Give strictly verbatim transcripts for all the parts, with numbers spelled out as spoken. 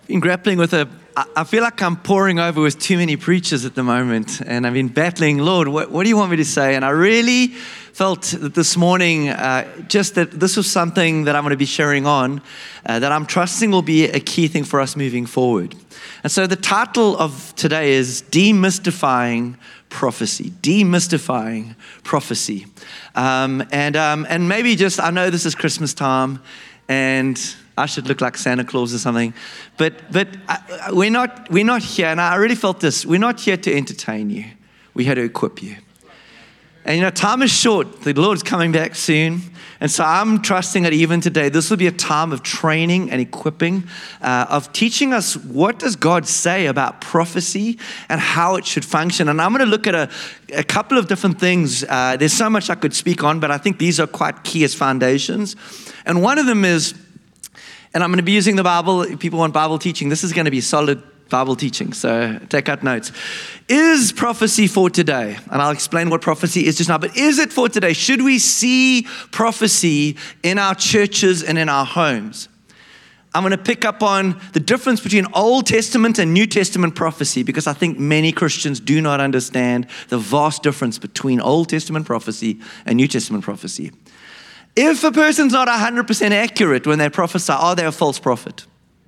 been grappling with a, I feel like I'm pouring over with too many preachers at the moment, and I've been battling, Lord, what, what do you want me to say? And I really felt that this morning, uh, just that this was something that I'm going to be sharing on, uh, that I'm trusting will be a key thing for us moving forward. And so the title of today is Demystifying Prophecy. Demystifying Prophecy. Um, and um, and maybe just, I know this is Christmas time, and I should look like Santa Claus or something, but but I, we're not we're not here. And I really felt this. We're not here to entertain you. We're here to equip you. And you know, time is short. The Lord's coming back soon, and so I'm trusting that even today, this will be a time of training and equipping, uh, of teaching us what does God say about prophecy and how it should function. And I'm going to look at a, a couple of different things. Uh, there's so much I could speak on, but I think these are quite key as foundations. And one of them is, and I'm going to be using the Bible. If people want Bible teaching, this is going to be solid Bible teaching, so take out notes. Is prophecy for today? And I'll explain what prophecy is just now, but is it for today? Should we see prophecy in our churches and in our homes? I'm going to pick up on the difference between Old Testament and New Testament prophecy, because I think many Christians do not understand the vast difference between Old Testament prophecy and New Testament prophecy. If a person's not one hundred percent accurate when they prophesy, are they a false prophet?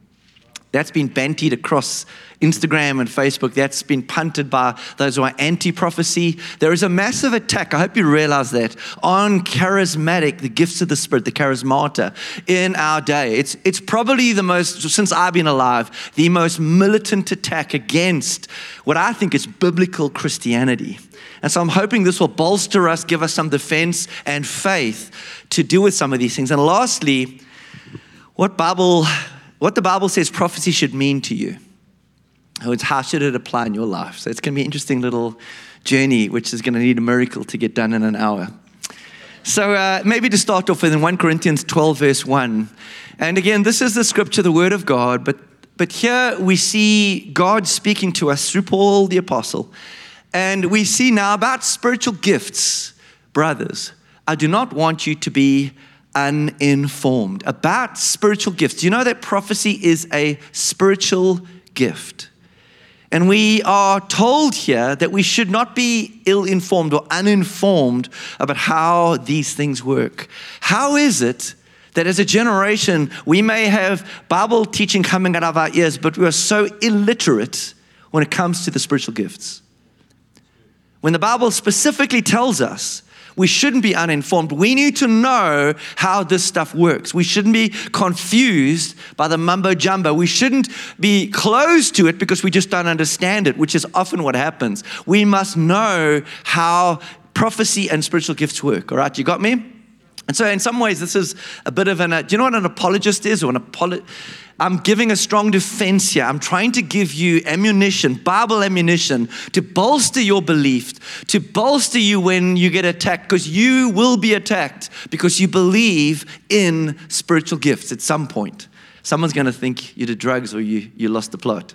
That's been bantied across Instagram and Facebook. That's been punted by those who are anti-prophecy. There is a massive attack, I hope you realize that, on charismatic, the gifts of the Spirit, the charismata, in our day. It's, it's probably the most, since I've been alive, the most militant attack against what I think is biblical Christianity. And so I'm hoping this will bolster us, give us some defense and faith to deal with some of these things. And lastly, what Bible... What the Bible says prophecy should mean to you. How should it apply in your life? So it's going to be an interesting little journey, which is going to need a miracle to get done in an hour. So uh, maybe to start off with in First Corinthians twelve, verse one. And again, this is the scripture, the word of God. But, but here we see God speaking to us through Paul the apostle. And we see now about spiritual gifts. Brothers, I do not want you to be uninformed about spiritual gifts. Do you know that prophecy is a spiritual gift? And we are told here that we should not be ill-informed or uninformed about how these things work. How is it that as a generation, we may have Bible teaching coming out of our ears, but we are so illiterate when it comes to the spiritual gifts? When the Bible specifically tells us we shouldn't be uninformed. We need to know how this stuff works. We shouldn't be confused by the mumbo jumbo. We shouldn't be closed to it because we just don't understand it, which is often what happens. We must know how prophecy and spiritual gifts work. All right, you got me? And so in some ways, this is a bit of an, uh, do you know what an apologist is? Or an apolo- I'm giving a strong defense here. I'm trying to give you ammunition, Bible ammunition, to bolster your belief, to bolster you when you get attacked, because you will be attacked because you believe in spiritual gifts at some point. Someone's going to think you did drugs or you, you lost the plot.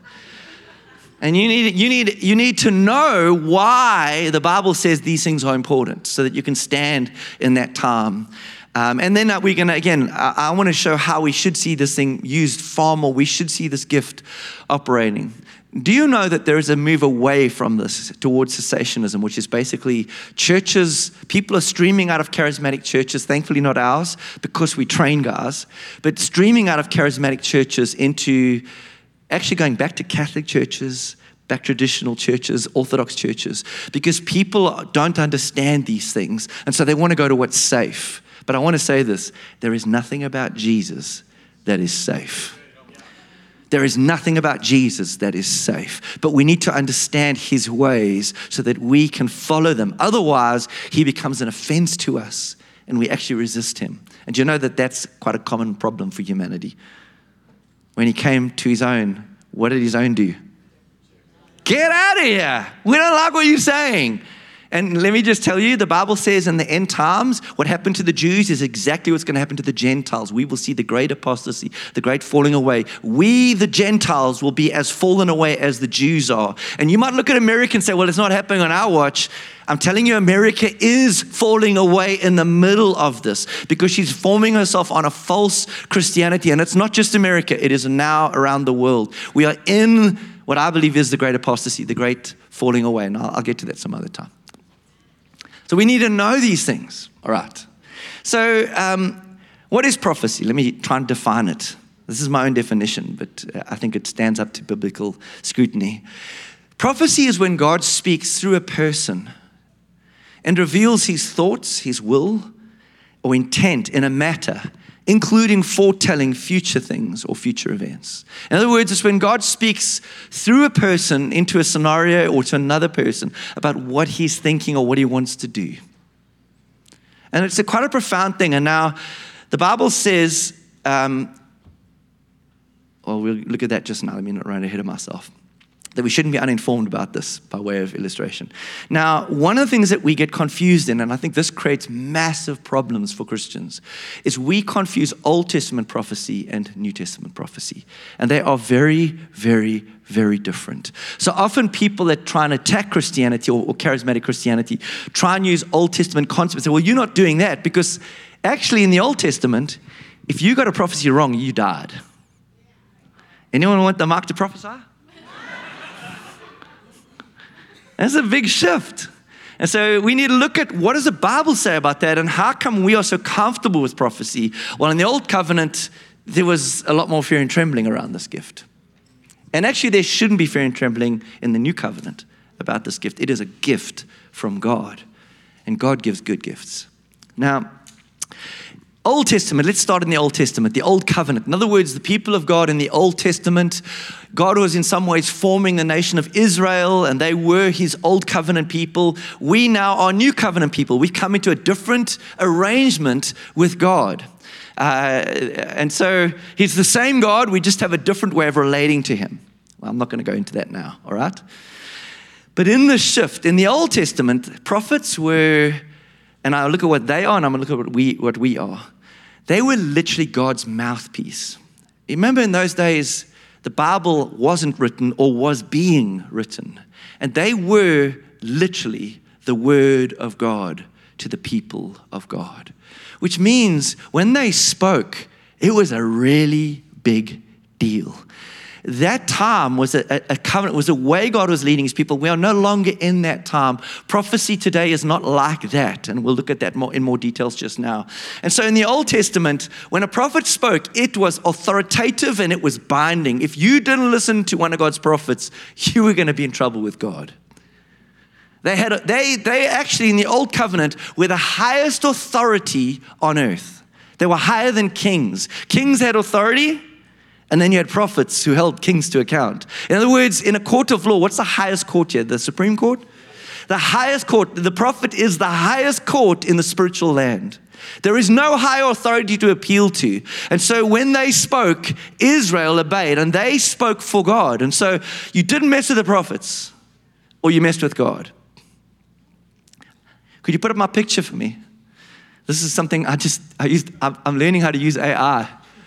And you need, you need, you need to know why the Bible says these things are important so that you can stand in that time. Um, and then uh, we're going to, again, I, I want to show how we should see this thing used far more. We should see this gift operating. Do you know that there is a move away from this towards cessationism, which is basically churches, people are streaming out of charismatic churches, thankfully not ours, because we train guys, but streaming out of charismatic churches into actually going back to Catholic churches, back traditional churches, Orthodox churches, because people don't understand these things, and so they want to go to what's safe. But I want to say this, there is nothing about Jesus that is safe. There is nothing about Jesus that is safe, but we need to understand his ways so that we can follow them. Otherwise, he becomes an offense to us and we actually resist him. And you know that that's quite a common problem for humanity. When he came to his own, what did his own do? Get out of here. We don't like what you're saying. And let me just tell you, the Bible says in the end times, what happened to the Jews is exactly what's going to happen to the Gentiles. We will see the great apostasy, the great falling away. We, the Gentiles, will be as fallen away as the Jews are. And you might look at America and say, well, it's not happening on our watch. I'm telling you, America is falling away in the middle of this because she's forming herself on a false Christianity. And it's not just America, it is now around the world. We are in what I believe is the great apostasy, the great falling away. And I'll, I'll get to that some other time. So we need to know these things. All right. So um, what is prophecy? Let me try and define it. This is my own definition, but I think it stands up to biblical scrutiny. Prophecy is when God speaks through a person and reveals his thoughts, his will, or intent in a matter, including foretelling future things or future events. In other words, it's when God speaks through a person into a scenario or to another person about what he's thinking or what he wants to do. And it's a quite a profound thing. And now the Bible says, um, well, we'll look at that just now. Let me not run ahead of myself. That we shouldn't be uninformed about this by way of illustration. Now, one of the things that we get confused in, and I think this creates massive problems for Christians, is we confuse Old Testament prophecy and New Testament prophecy. And they are very, very, very different. So often people that try and attack Christianity or, or charismatic Christianity try and use Old Testament concepts and say, well, you're not doing that because actually in the Old Testament, if you got a prophecy wrong, you died. Anyone want the mic to prophesy? That's a big shift. And so we need to look at what does the Bible say about that and how come we are so comfortable with prophecy? Well, in the Old Covenant, there was a lot more fear and trembling around this gift. And actually, there shouldn't be fear and trembling in the New Covenant about this gift. It is a gift from God, and God gives good gifts. Now, Old Testament, let's start in the Old Testament, the Old Covenant. In other words, the people of God in the Old Testament, God was in some ways forming the nation of Israel, and they were his Old Covenant people. We now are New Covenant people. We've come into a different arrangement with God. Uh, and so he's the same God, we just have a different way of relating to him. Well, I'm not going to go into that now, all right? But in the shift, in the Old Testament, prophets were... And I look at what they are, and I'm going to look at what we, what we are. They were literally God's mouthpiece. Remember in those days, the Bible wasn't written or was being written. And they were literally the word of God to the people of God. Which means when they spoke, it was a really big deal. That time was a, a covenant, was a way God was leading his people. We are no longer in that time. Prophecy today is not like that. And we'll look at that more in more details just now. And so in the Old Testament, when a prophet spoke, it was authoritative and it was binding. If you didn't listen to one of God's prophets, you were going to be in trouble with God. They had, a, they, they actually in the Old Covenant were the highest authority on earth. They were higher than kings. Kings had authority. And then you had prophets who held kings to account. In other words, in a court of law, what's the highest court here? The Supreme Court? The highest court, the prophet is the highest court in the spiritual land. There is no higher authority to appeal to. And so when they spoke, Israel obeyed, and they spoke for God. And so you didn't mess with the prophets, or you messed with God. Could you put up my picture for me? This is something I just, I used, I'm learning how to use A I.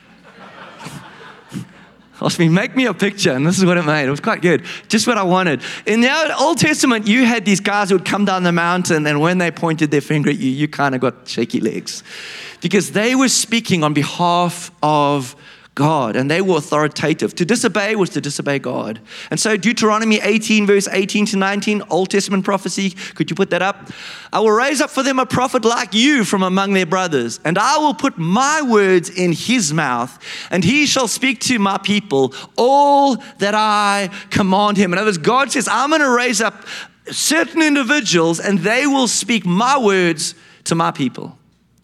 Asked me, make me a picture, and this is what it made. It was quite good, just what I wanted. In the Old Testament, you had these guys who would come down the mountain, and when they pointed their finger at you, you kind of got shaky legs. Because they were speaking on behalf of God, and they were authoritative. To disobey was to disobey God. And so Deuteronomy eighteen, verse eighteen to nineteen, Old Testament prophecy, could you put that up? I will raise up for them a prophet like you from among their brothers, and I will put my words in his mouth, and he shall speak to my people all that I command him. In other words, God says, I'm going to raise up certain individuals, and they will speak my words to my people.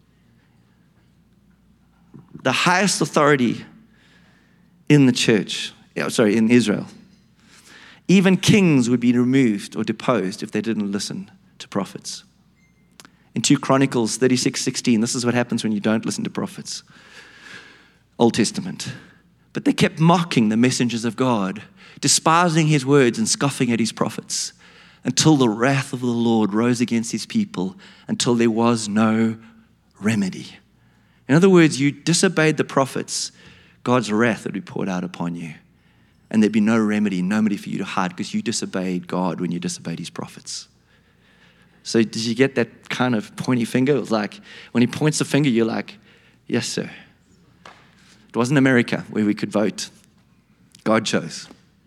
The highest authority in the church, sorry, in Israel. Even kings would be removed or deposed if they didn't listen to prophets. In Second Chronicles thirty-six sixteen, this is what happens when you don't listen to prophets. Old Testament. But they kept mocking the messengers of God, despising his words and scoffing at his prophets. until the wrath of the Lord rose against his people, until there was no remedy. In other words, you disobeyed the prophets, God's wrath would be poured out upon you. And there'd be no remedy, nobody for you to hide because you disobeyed God when you disobeyed his prophets. So did you get that kind of pointy finger? It was like, when he points the finger, you're like, yes, sir. It wasn't America where we could vote. God chose.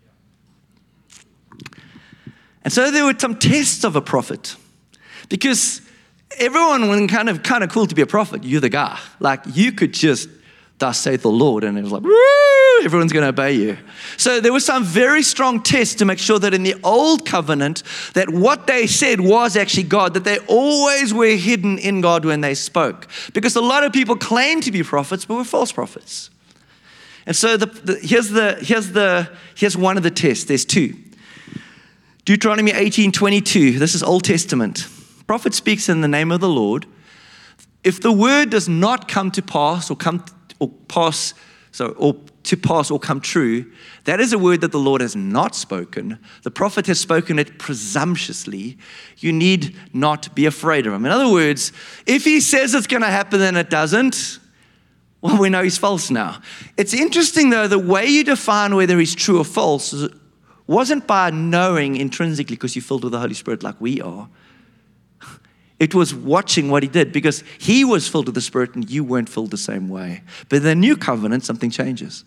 And so there were some tests of a prophet, because everyone was kind of kind of cool to be a prophet. You're the guy. Like, you could just, thus saith the Lord, and it was like, woo, everyone's going to obey you. So there were some very strong tests to make sure that in the old covenant, that what they said was actually God, that they always were hidden in God when they spoke. Because a lot of people claim to be prophets, but were false prophets. And so the, the, here's the here's the here's one of the tests. There's two. Deuteronomy eighteen twenty-two. This is Old Testament. Prophet speaks in the name of the Lord. If the word does not come to pass or come or pass, so or to pass or come true, that is a word that the Lord has not spoken. The prophet has spoken it presumptuously. You need not be afraid of him. In other words, if he says it's going to happen and it doesn't, well, we know he's false now. It's interesting, though, the way you define whether he's true or false wasn't by knowing intrinsically because you're filled with the Holy Spirit like we are. It was watching what he did, because he was filled with the Spirit and you weren't filled the same way. But in the new covenant, something changes.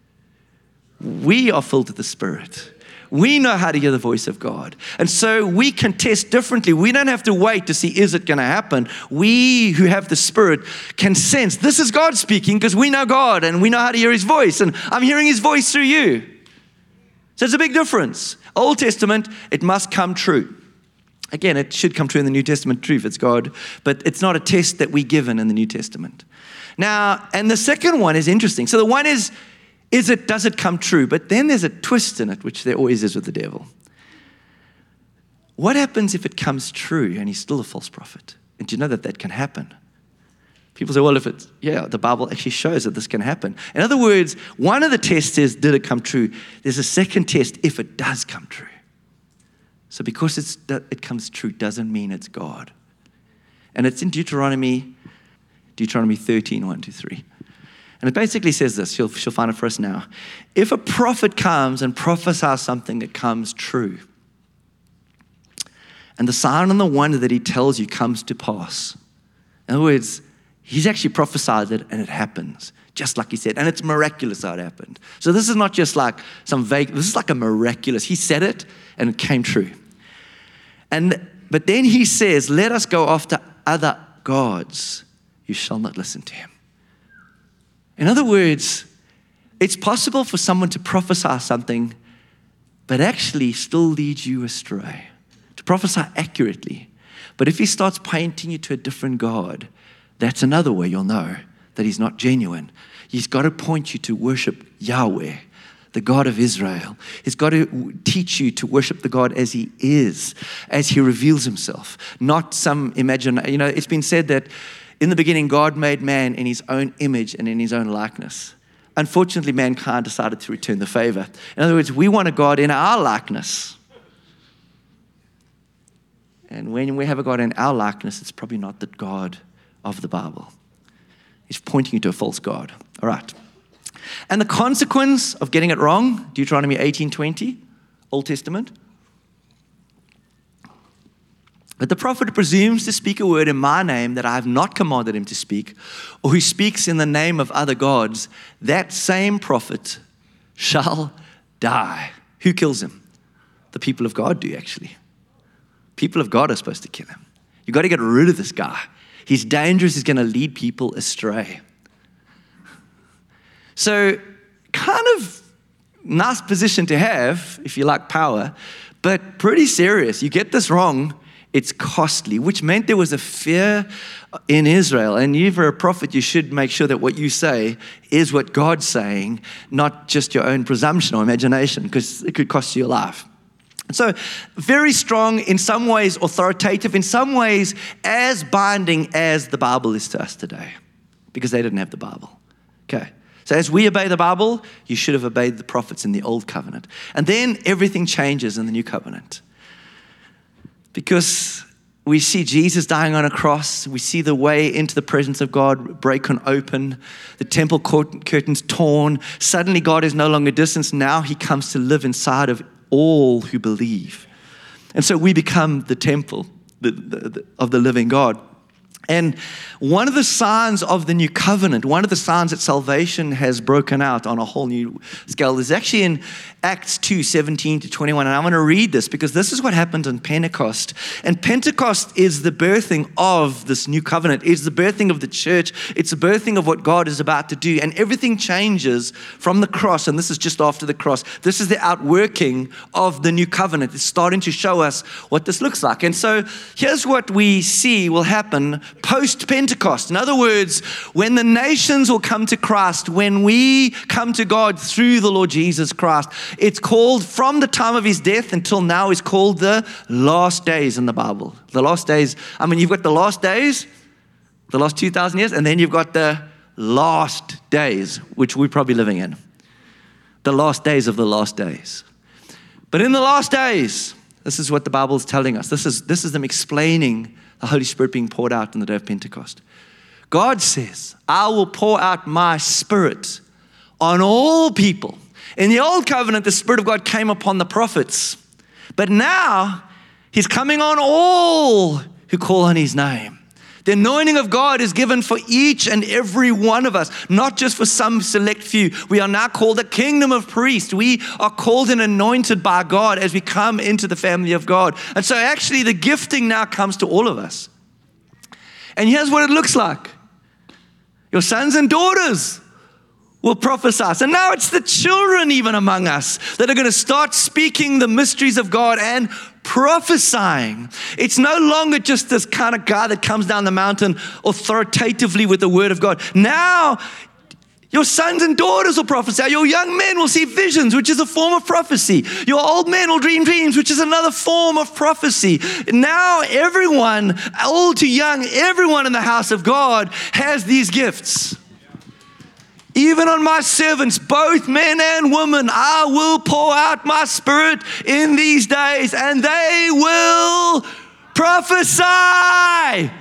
We are filled with the Spirit. We know how to hear the voice of God. And so we can test differently. We don't have to wait to see, is it going to happen? We who have the Spirit can sense, this is God speaking, because we know God and we know how to hear his voice. And I'm hearing his voice through you. So it's a big difference. Old Testament, it must come true. Again, it should come true in the New Testament too if it's God, but it's not a test that we're given in the New Testament. Now, and the second one is interesting. So the one is, is it, does it come true? But then there's a twist in it, which there always is with the devil. What happens if it comes true and he's still a false prophet? And do you know that that can happen? People say, well, if it's, yeah, the Bible actually shows that this can happen. In other words, one of the tests is, did it come true? There's a second test, if it does come true. So because it's, it comes true doesn't mean it's God. And it's in Deuteronomy, Deuteronomy thirteen, one, two, three. And it basically says this, she'll, she'll find it for us now. If a prophet comes and prophesies something that comes true, and the sign and the wonder that he tells you comes to pass. In other words, he's actually prophesied it and it happens, just like he said. And it's miraculous how it happened. So this is not just like some vague, this is like a miraculous. He said it and it came true. And but then he says, let us go after other gods. You shall not listen to him. In other words, it's possible for someone to prophesy something, but actually still lead you astray. To prophesy accurately. But if he starts pointing you to a different God, that's another way you'll know that he's not genuine. He's got to point you to worship Yahweh, the God of Israel. He's got to teach you to worship the God as he is, as he reveals himself. Not some imagine, you know, it's been said that in the beginning, God made man in his own image and in his own likeness. Unfortunately, mankind decided to return the favor. In other words, we want a God in our likeness. And when we have a God in our likeness, it's probably not the God of the Bible. He's pointing you to a false God. All right. And the consequence of getting it wrong, Deuteronomy eighteen twenty, Old Testament. But the prophet presumes to speak a word in my name that I have not commanded him to speak, or who speaks in the name of other gods, that same prophet shall die. Who kills him? The people of God do, actually. People of God are supposed to kill him. You've got to get rid of this guy. He's dangerous. He's going to lead people astray. So kind of nice position to have if you like power, but pretty serious. You get this wrong, it's costly, which meant there was a fear in Israel. And if you're a prophet, you should make sure that what you say is what God's saying, not just your own presumption or imagination, because it could cost you your life. So very strong, in some ways authoritative, in some ways as binding as the Bible is to us today, because they didn't have the Bible. Okay, so as we obey the Bible, you should have obeyed the prophets in the old covenant. And then everything changes in the new covenant. Because we see Jesus dying on a cross. We see the way into the presence of God break open, the temple curtains torn. Suddenly God is no longer distant. Now he comes to live inside of all who believe. And so we become the temple the, the, the, of the living God. And one of the signs of the new covenant, one of the signs that salvation has broken out on a whole new scale is actually in Acts two, seventeen to twenty-one. And I want to read this because this is what happened on Pentecost. And Pentecost is the birthing of this new covenant. It's the birthing of the church. It's the birthing of what God is about to do. And everything changes from the cross. And this is just after the cross. This is the outworking of the new covenant. It's starting to show us what this looks like. And so here's what we see will happen post-Pentecost. In other words, when the nations will come to Christ, when we come to God through the Lord Jesus Christ, it's called, from the time of his death until now, is called the last days in the Bible. The last days, I mean, you've got the last days, the last two thousand years, and then you've got the last days, which we're probably living in. The last days of the last days. But in the last days, this is what the Bible is telling us. This is, this is them explaining the Holy Spirit being poured out on the day of Pentecost. God says, I will pour out my Spirit on all people. In the old covenant, the Spirit of God came upon the prophets. But now, he's coming on all who call on his name. The anointing of God is given for each and every one of us, not just for some select few. We are now called a kingdom of priests. We are called and anointed by God as we come into the family of God. And so actually the gifting now comes to all of us. And here's what it looks like. Your sons and daughters will prophesy. So now it's the children even among us that are going to start speaking the mysteries of God and prophesying. It's no longer just this kind of guy that comes down the mountain authoritatively with the word of God. Now, your sons and daughters will prophesy. Your young men will see visions, which is a form of prophecy. Your old men will dream dreams, which is another form of prophecy. Now, everyone, old to young, everyone in the house of God has these gifts. Even on my servants, both men and women, I will pour out my Spirit in these days, and they will prophesy.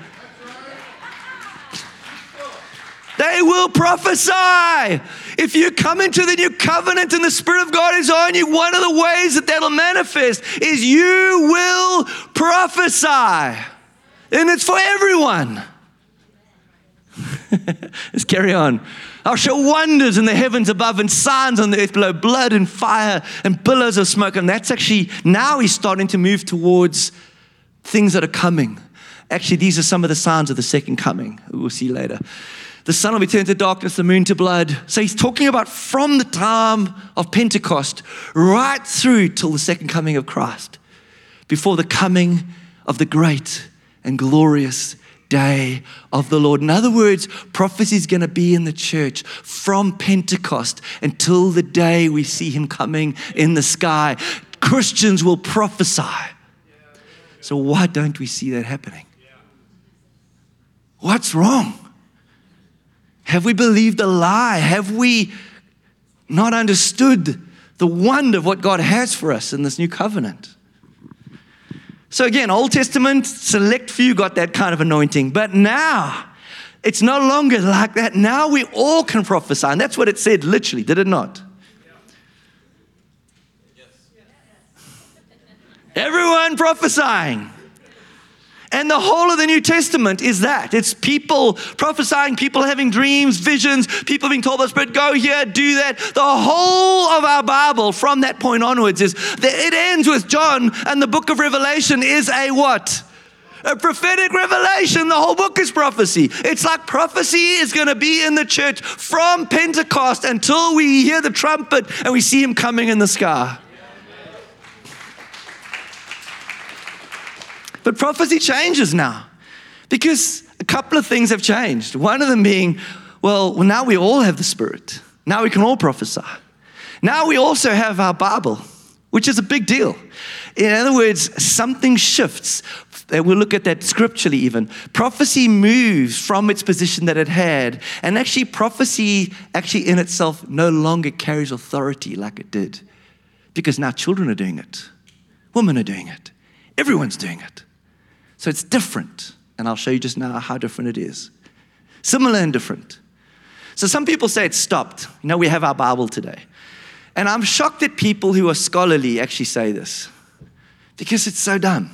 They will prophesy. If you come into the new covenant and the Spirit of God is on you, one of the ways that that'll manifest is you will prophesy. And it's for everyone. Let's carry on. I'll show wonders in the heavens above and signs on the earth below, blood and fire and billows of smoke. And that's actually, now he's starting to move towards things that are coming. Actually, these are some of the signs of the second coming. We'll see later. The sun will be turned to darkness, the moon to blood. So he's talking about from the time of Pentecost right through till the second coming of Christ, before the coming of the great and glorious day of the Lord. In other words, prophecy is going to be in the church from Pentecost until the day we see him coming in the sky. Christians will prophesy. So why don't we see that happening? What's wrong? Have we believed a lie? Have we not understood the wonder of what God has for us in this new covenant? So again, Old Testament, select few got that kind of anointing. But now, it's no longer like that. Now we all can prophesy. And that's what it said, literally, did it not? Yes. Everyone prophesying. And the whole of the New Testament is that. It's people prophesying, people having dreams, visions, people being told by the Spirit, go here, do that. The whole of our Bible from that point onwards is, that it ends with John, and the book of Revelation is a what? A prophetic revelation. The whole book is prophecy. It's like prophecy is going to be in the church from Pentecost until we hear the trumpet and we see him coming in the sky. But prophecy changes now because a couple of things have changed. One of them being, well, well, now we all have the Spirit. Now we can all prophesy. Now we also have our Bible, which is a big deal. In other words, something shifts. We'll look at that scripturally even. Prophecy moves from its position that it had. And actually prophecy actually in itself no longer carries authority like it did. Because now children are doing it. Women are doing it. Everyone's doing it. So it's different. And I'll show you just now how different it is. Similar and different. So some people say it's stopped. You know, we have our Bible today. And I'm shocked that people who are scholarly actually say this. Because it's so dumb.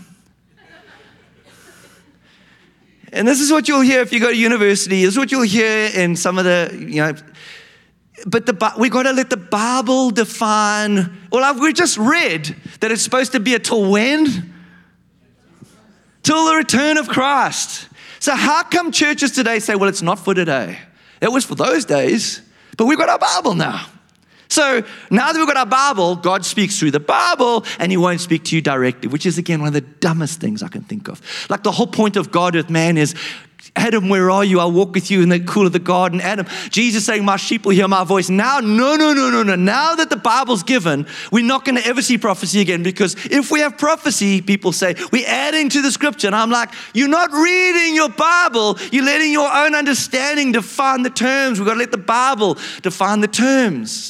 And this is what you'll hear if you go to university. This is what you'll hear in some of the, you know, but the we got to let the Bible define. Well, I've, we just read that it's supposed to be until when? Till the return of Christ. So how come churches today say, well, it's not for today? It was for those days, but we've got our Bible now. So now that we've got our Bible, God speaks through the Bible, and he won't speak to you directly, which is, again, one of the dumbest things I can think of. Like the whole point of God with man is, Adam, where are you? I'll walk with you in the cool of the garden. Adam, Jesus saying, my sheep will hear my voice. Now, no, no, no, no, no. Now that the Bible's given, we're not going to ever see prophecy again, because if we have prophecy, people say, we're adding to the scripture. And I'm like, you're not reading your Bible. You're letting your own understanding define the terms. We've got to let the Bible define the terms.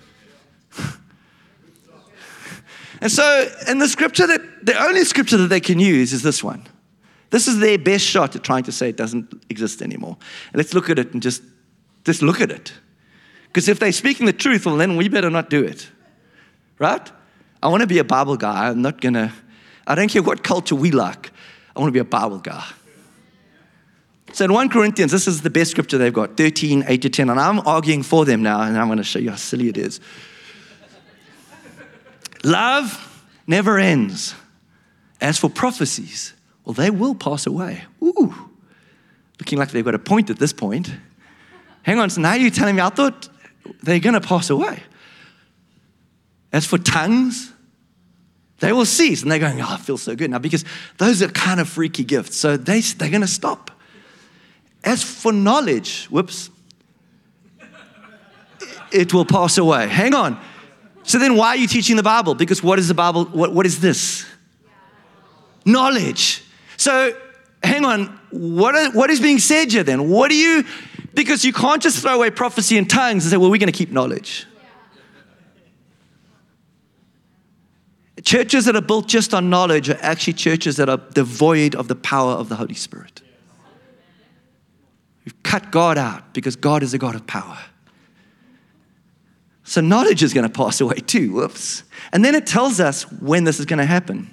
And so, in the scripture that, the only scripture that they can use is this one. This is their best shot at trying to say it doesn't exist anymore. And let's look at it and just, just look at it. Because if they're speaking the truth, well, then we better not do it. Right? I want to be a Bible guy. I'm not going to, I don't care what culture we like. I want to be a Bible guy. So in First Corinthians, this is the best scripture they've got, thirteen, eight to ten. And I'm arguing for them now, and I'm going to show you how silly it is. Love never ends. As for prophecies, well, they will pass away. Ooh, looking like they've got a point at this point. Hang on, so now you're telling me, I thought they're going to pass away. As for tongues, they will cease. And they're going, oh, I feel so good now, because those are kind of freaky gifts. So they, they're going to stop. As for knowledge, whoops, it will pass away. Hang on. So then why are you teaching the Bible? Because what is the Bible? What, what is this? Knowledge. So hang on. What, are, what is being said here then? What do you, because you can't just throw away prophecy and tongues and say, well, we're going to keep knowledge. Churches that are built just on knowledge are actually churches that are devoid of the power of the Holy Spirit. We've cut God out because God is a God of power. So knowledge is going to pass away too. Whoops. And then it tells us when this is going to happen.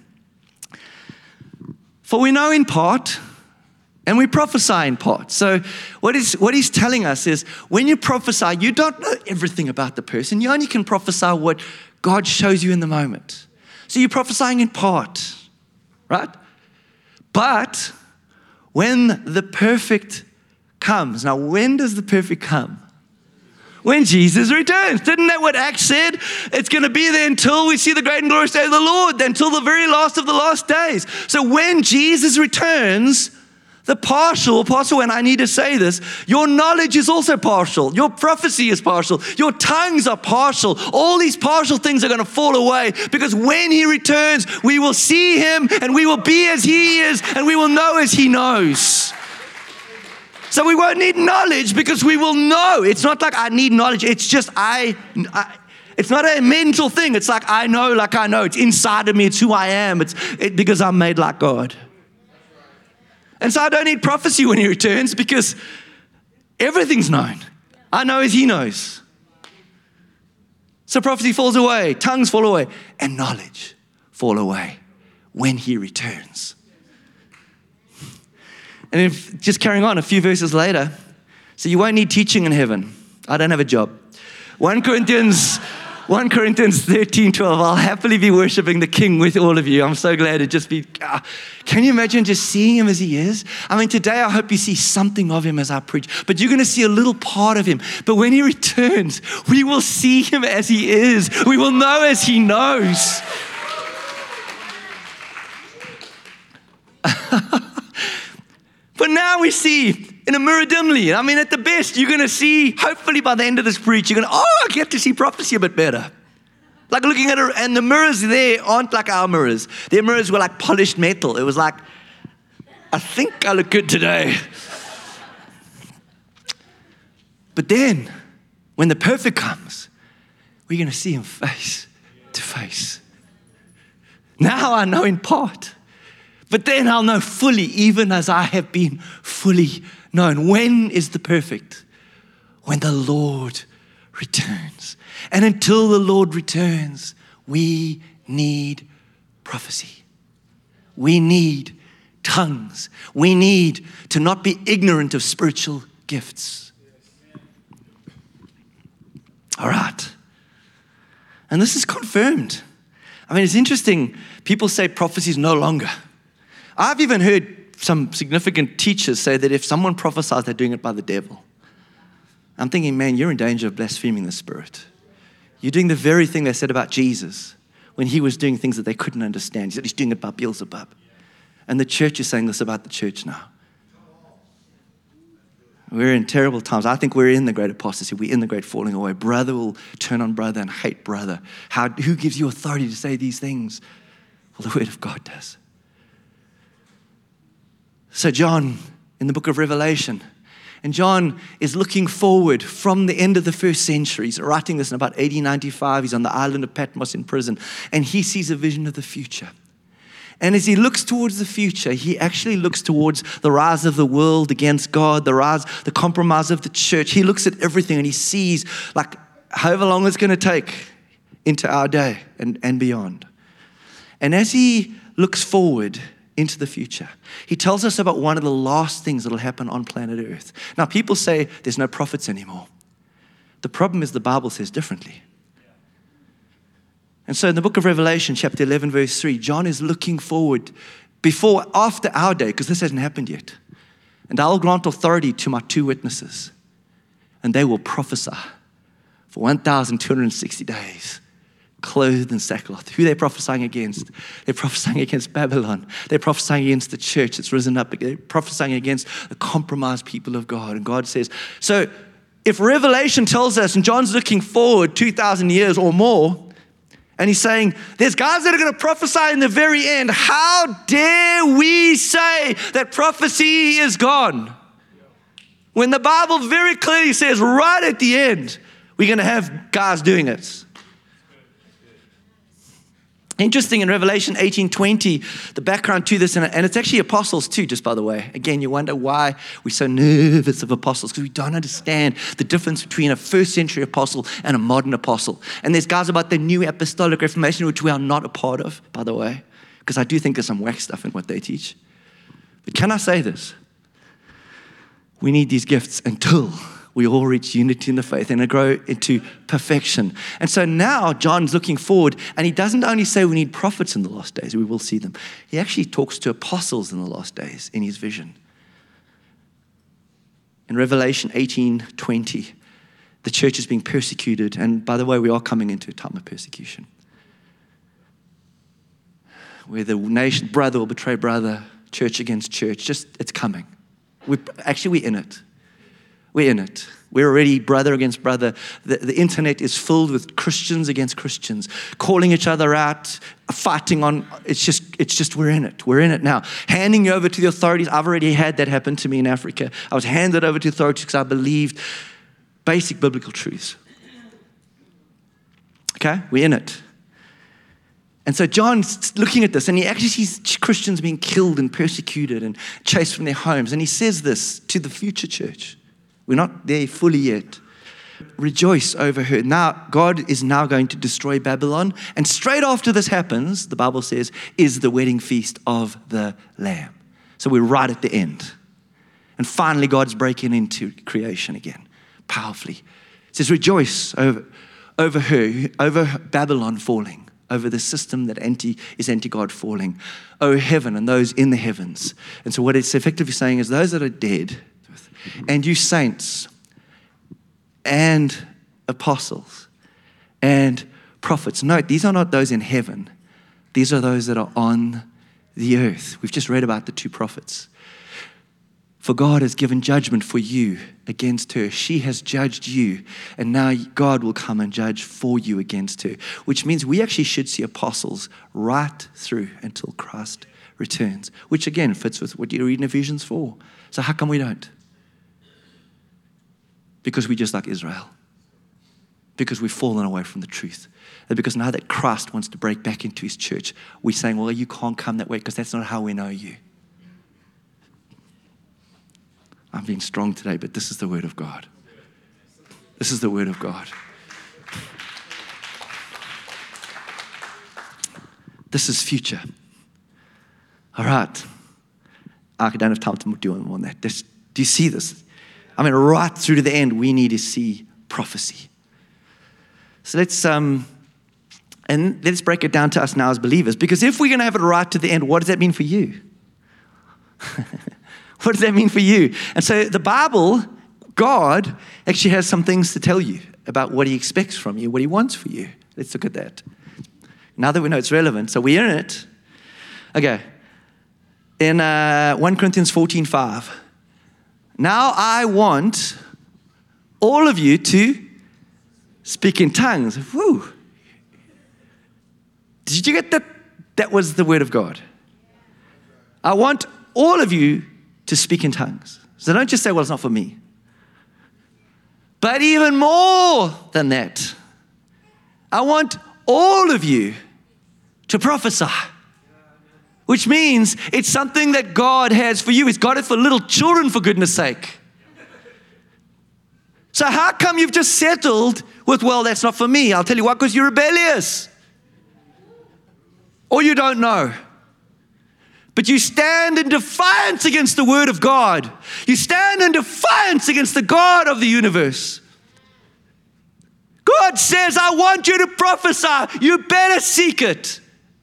For we know in part, and we prophesy in part. So what is what he's telling us is, when you prophesy, you don't know everything about the person. You only can prophesy what God shows you in the moment. So you're prophesying in part, right? But when the perfect comes. Now, when does the perfect come? When Jesus returns. Didn't that what Acts said? It's going to be there until we see the great and glorious day of the Lord, until the very last of the last days. So when Jesus returns, the partial, partial, and I need to say this, your knowledge is also partial. Your prophecy is partial. Your tongues are partial. All these partial things are going to fall away, because when he returns, we will see him and we will be as he is and we will know as he knows. So we won't need knowledge, because we will know. It's not like I need knowledge. It's just I, I it's not a mental thing. It's like I know like I know. It's inside of me. It's who I am. It's it, because I'm made like God. And so I don't need prophecy when he returns, because everything's known. I know as he knows. So prophecy falls away. Tongues fall away. And knowledge fall away when he returns. And if, just carrying on a few verses later, so you won't need teaching in heaven. I don't have a job. First Corinthians, First Corinthians thirteen, twelve, I'll happily be worshiping the King with all of you. I'm so glad to just be, uh, can you imagine just seeing him as he is? I mean, today I hope you see something of him as I preach, but you're going to see a little part of him. But when he returns, we will see him as he is. We will know as he knows. But now we see in a mirror dimly. I mean, at the best, you're going to see, hopefully by the end of this preach, you're going to, oh, I get to see prophecy a bit better. Like looking at it, and the mirrors there aren't like our mirrors. Their mirrors were like polished metal. It was like, I think I look good today. But then, when the perfect comes, we're going to see him face to face. Now I know in part. But then I'll know fully, even as I have been fully known. When is the perfect? When the Lord returns. And until the Lord returns, we need prophecy. We need tongues. We need to not be ignorant of spiritual gifts. All right. And this is confirmed. I mean, it's interesting. People say prophecy is no longer. I've even heard some significant teachers say that if someone prophesies, they're doing it by the devil. I'm thinking, man, you're in danger of blaspheming the Spirit. You're doing the very thing they said about Jesus when he was doing things that they couldn't understand. He said he's doing it by Beelzebub. And the church is saying this about the church now. We're in terrible times. I think we're in the great apostasy. We're in the great falling away. Brother will turn on brother and hate brother. How, who gives you authority to say these things? Well, the word of God does. So John, in the book of Revelation, and John is looking forward from the end of the first century. He's writing this in about eighty ninety-five. He's on the island of Patmos in prison, and he sees a vision of the future. And as he looks towards the future, he actually looks towards the rise of the world against God, the rise, the compromise of the church. He looks at everything and he sees, like, however long it's going to take into our day and, and beyond. And as he looks forward into the future, he tells us about one of the last things that will happen on planet Earth. Now, people say there's no prophets anymore. The problem is the Bible says differently. And so in the book of Revelation, chapter eleven, verse three, John is looking forward before, after our day, because this hasn't happened yet. And I will grant authority to my two witnesses, and they will prophesy for one thousand two hundred sixty days, clothed in sackcloth. Who are they prophesying against? They're prophesying against Babylon. They're prophesying against the church that's risen up. They're prophesying against the compromised people of God. And God says, so if Revelation tells us, and John's looking forward two thousand years or more, and he's saying, there's guys that are going to prophesy in the very end. How dare we say that prophecy is gone? When the Bible very clearly says right at the end, we're going to have guys doing it. Interesting, in Revelation eighteen twenty, the background to this, and it's actually apostles too, just by the way. Again, you wonder why we're so nervous of apostles, because we don't understand the difference between a first century apostle and a modern apostle. And there's guys about the new apostolic reformation, which we are not a part of, by the way, because I do think there's some whack stuff in what they teach. But can I say this? We need these gifts until we all reach unity in the faith and grow into perfection. And so now John's looking forward, and he doesn't only say we need prophets in the last days, we will see them. He actually talks to apostles in the last days in his vision. In Revelation eighteen twenty, the church is being persecuted. And by the way, we are coming into a time of persecution, where the nation, brother will betray brother, church against church. Just, it's coming. We're, actually, we're in it. We're in it. We're already brother against brother. The, the internet is filled with Christians against Christians, calling each other out, fighting on. It's just, it's just, we're in it. We're in it now. Handing you over to the authorities. I've already had that happen to me in Africa. I was handed over to authorities because I believed basic biblical truths. Okay, we're in it. And so John's looking at this, and he actually sees Christians being killed and persecuted and chased from their homes. And he says this to the future church. We're not there fully yet. Rejoice over her. Now, God is now going to destroy Babylon. And straight after this happens, the Bible says, is the wedding feast of the Lamb. So we're right at the end. And finally, God's breaking into creation again, powerfully. It says, rejoice over, over her, over Babylon falling, over the system that anti is anti-God falling. O heaven and those in the heavens. And so what it's effectively saying is those that are dead, and you saints and apostles and prophets. Note, these are not those in heaven. These are those that are on the earth. We've just read about the two prophets. For God has given judgment for you against her. She has judged you, and now God will come and judge for you against her, which means we actually should see apostles right through until Christ returns, which again fits with what you read in Ephesians four. So how come we don't? Because we just like Israel. because we've fallen away from the truth. And because now that Christ wants to break back into his church, we're saying, well, you can't come that way because that's not how we know you. I'm being strong today, but this is the word of God. This is the word of God. This is future. All right. I don't have time to do more on that. This, do you see this? I mean, right through to the end, we need to see prophecy. So let's um, and let's break it down to us now as believers. Because if we're going to have it right to the end, what does that mean for you? What does that mean for you? And so the Bible, God actually has some things to tell you about what he expects from you, what he wants for you. Let's look at that. Now that we know it's relevant, so we're in it. Okay. In uh, First Corinthians fourteen five. Now I want all of you to speak in tongues. Woo. Did you get that? That was the word of God. I want all of you to speak in tongues. So don't just say, well, it's not for me. But even more than that, I want all of you to prophesy. Which means it's something that God has for you. He's got it for little children, for goodness sake. So how come you've just settled with, well, that's not for me? I'll tell you what, because you're rebellious. Or you don't know. But you stand in defiance against the word of God. You stand in defiance against the God of the universe. God says, I want you to prophesy. You better seek it.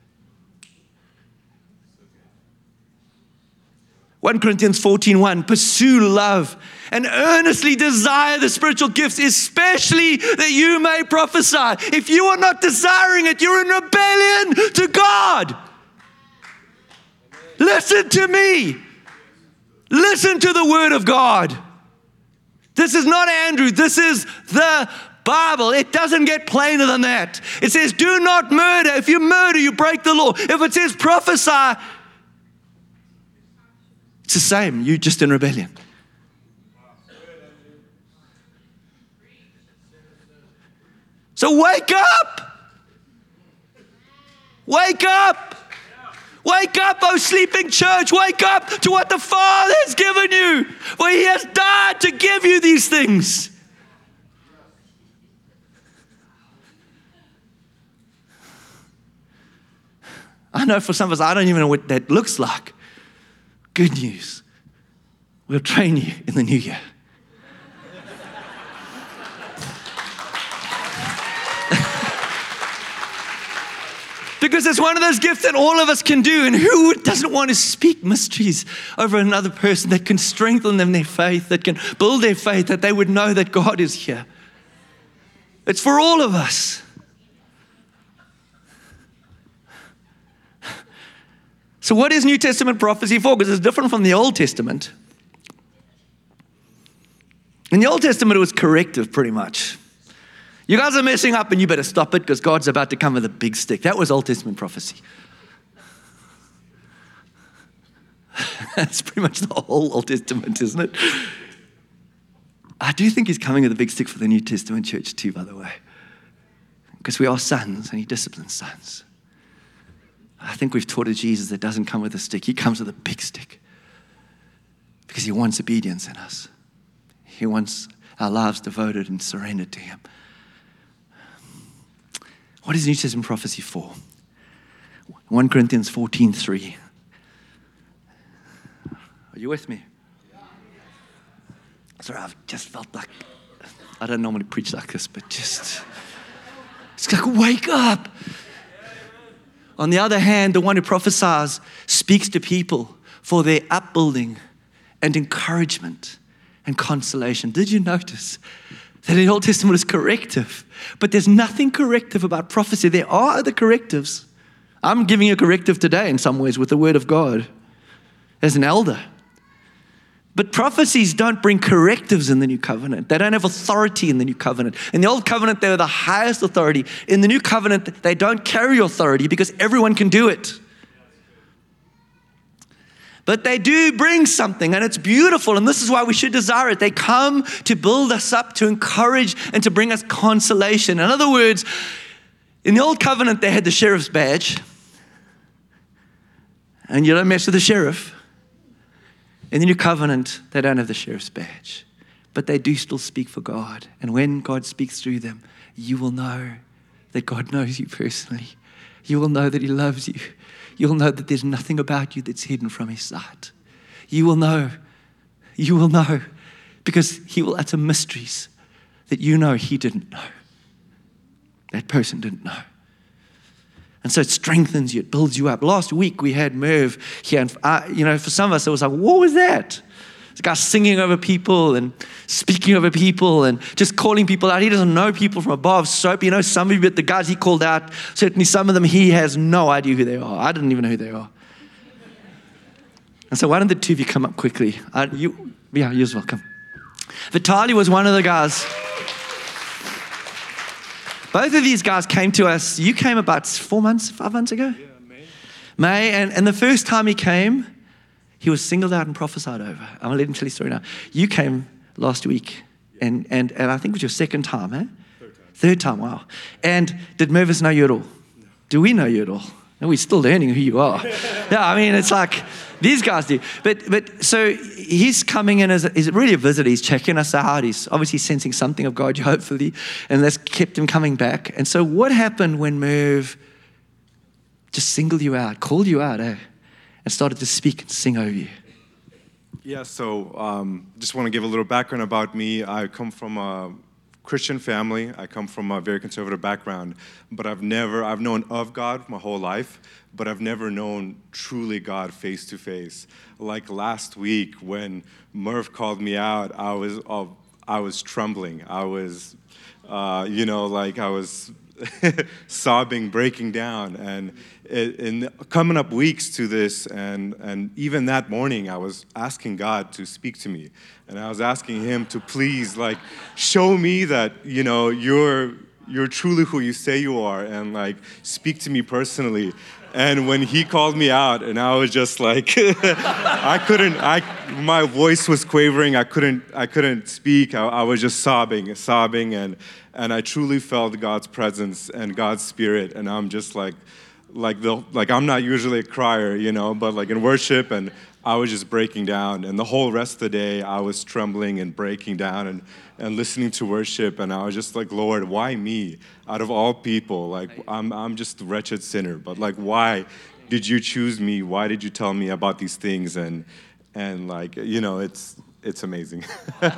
First Corinthians fourteen one, pursue love and earnestly desire the spiritual gifts, especially that you may prophesy. If you are not desiring it, you're in rebellion to God. Listen to me. Listen to the word of God. This is not Andrew. This is the Bible. It doesn't get plainer than that. It says, do not murder. If you murder, you break the law. If it says prophesy, it's the same. You're just in rebellion. So wake up. Wake up. Wake up, oh sleeping church. Wake up to what the Father has given you. For he has died to give you these things. I know for some of us, I don't even know what that looks like. Good news. We'll train you in the new year. Because it's one of those gifts that all of us can do. And who doesn't want to speak mysteries over another person that can strengthen them in their faith, that can build their faith, that they would know that God is here? It's for all of us. So what is New Testament prophecy for? Because it's different from the Old Testament. In the Old Testament, it was corrective pretty much. You guys are messing up and you better stop it because God's about to come with a big stick. That was Old Testament prophecy. That's pretty much the whole Old Testament, isn't it? I do think he's coming with a big stick for the New Testament church too, by the way. Because we are sons and he disciplines sons. I think we've taught a Jesus that doesn't come with a stick. He comes with a big stick. Because he wants obedience in us. He wants our lives devoted and surrendered to him. What is New Testament prophecy for? First Corinthians fourteen three. Are you with me? Sorry, I've just felt like, I don't normally preach like this, but just, it's like, wake up. On the other hand, the one who prophesies speaks to people for their upbuilding and encouragement and consolation. Did you notice that the Old Testament is corrective? But there's nothing corrective about prophecy. There are other correctives. I'm giving you a corrective today in some ways with the word of God as an elder. But prophecies don't bring correctives in the new covenant. They don't have authority in the new covenant. In the old covenant, they were the highest authority. In the new covenant, they don't carry authority because everyone can do it. But they do bring something, and it's beautiful, and this is why we should desire it. They come to build us up, to encourage, and to bring us consolation. In other words, in the old covenant, they had the sheriff's badge, and you don't mess with the sheriff. In the new covenant, they don't have the sheriff's badge, but they do still speak for God. And when God speaks through them, you will know that God knows you personally. You will know that He loves you. You'll know that there's nothing about you that's hidden from His sight. You will know. You will know because He will utter mysteries that you know He didn't know. That person didn't know. And so it strengthens you. It builds you up. Last week we had Merv here. And I, you know, for some of us, it was like, what was that? This guy singing over people and speaking over people and just calling people out. He doesn't know people from a bar of soap. You know, some of you, but the guys he called out, certainly some of them, he has no idea who they are. I didn't even know who they are. And so why don't the two of you come up quickly? Uh, you, yeah, you're welcome. Vitali was one of the guys. Both of these guys came to us. You came about four months, five months ago? Yeah, May. May, and, and the first time he came, he was singled out and prophesied over. I'm going to let him tell his story now. You came last week, and, and, and I think it was your second time, eh? Third time. Third time, wow. And did Mervis know you at all? No. Do we know you at all? No, we're still learning who you are. Yeah, I mean, it's like, these guys do. But but so he's coming in as, a, he's really a visitor. He's checking us out. He's obviously sensing something of God, hopefully, and that's kept him coming back. And so what happened when Merv just singled you out, called you out, eh? And started to speak and sing over you? Yeah, so um, just want to give a little background about me. I come from a Christian family. I come from a very conservative background, but I've never, I've known of God my whole life, but I've never known truly God face to face. Like last week when Murph called me out, I was, uh, I was trembling. I was, uh, you know, like I was sobbing, breaking down, and in coming up weeks to this, and and even that morning, I was asking God to speak to me, and I was asking Him to please, like, show me that, you know, you're you're truly who you say you are, and like speak to me personally. And when He called me out, and I was just like, I couldn't, I my voice was quavering. I couldn't, I couldn't speak. I, I was just sobbing, sobbing, and and I truly felt God's presence and God's Spirit. And I'm just like, like the, like I'm not usually a crier, you know, but like in worship, and I was just breaking down. And the whole rest of the day, I was trembling and breaking down and and listening to worship. And I was just like, Lord, why me? Out of all people, like I'm I'm just a wretched sinner, but like, why did you choose me? Why did you tell me about these things? And and like, you know, it's it's amazing. You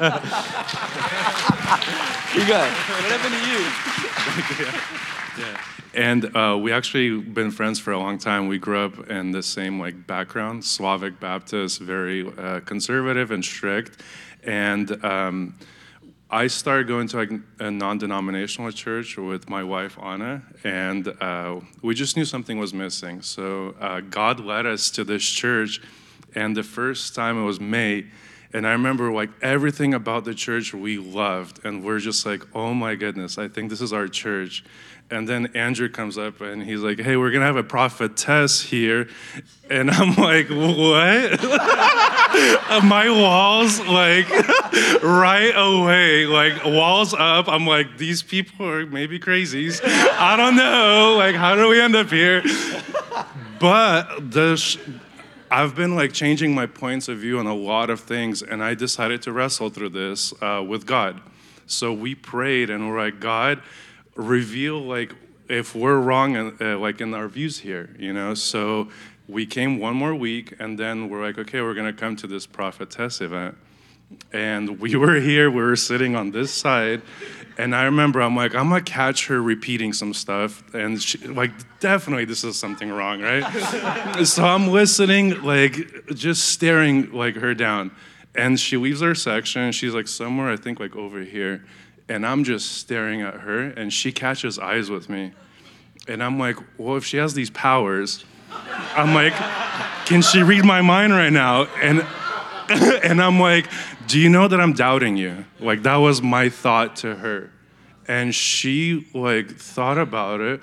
go. What happened to you? yeah. yeah. And uh, we actually been friends for a long time. We grew up in the same like background, Slavic Baptist, very uh, conservative and strict. And um, I started going to like, a non-denominational church with my wife, Anna, and uh, we just knew something was missing. So uh, God led us to this church, and the first time it was May, and I remember like everything about the church we loved, and we're just like, oh my goodness, I think this is our church. And then Andrew comes up and he's like, hey, we're gonna have a prophetess here. And I'm like, what? My walls, like, right away, like, walls up. I'm like, these people are maybe crazies. I don't know, like, how do we end up here? But the sh- I've been, like, changing my points of view on a lot of things, and I decided to wrestle through this uh, with God. So we prayed, and we're like, God, reveal, like, if we're wrong, uh, like, in our views here, you know? So we came one more week, and then we're like, okay, we're gonna come to this prophetess event. And we were here, we were sitting on this side, and I remember I'm like, I'm gonna catch her repeating some stuff, and she, like, definitely this is something wrong, right? So I'm listening, like, just staring, like, her down. And she leaves her section, and she's like somewhere, I think, like, over here. And I'm just staring at her, and she catches eyes with me. And I'm like, well, if she has these powers, I'm like, can she read my mind right now? And and I'm like, do you know that I'm doubting you? Like, that was my thought to her. And she, like, thought about it,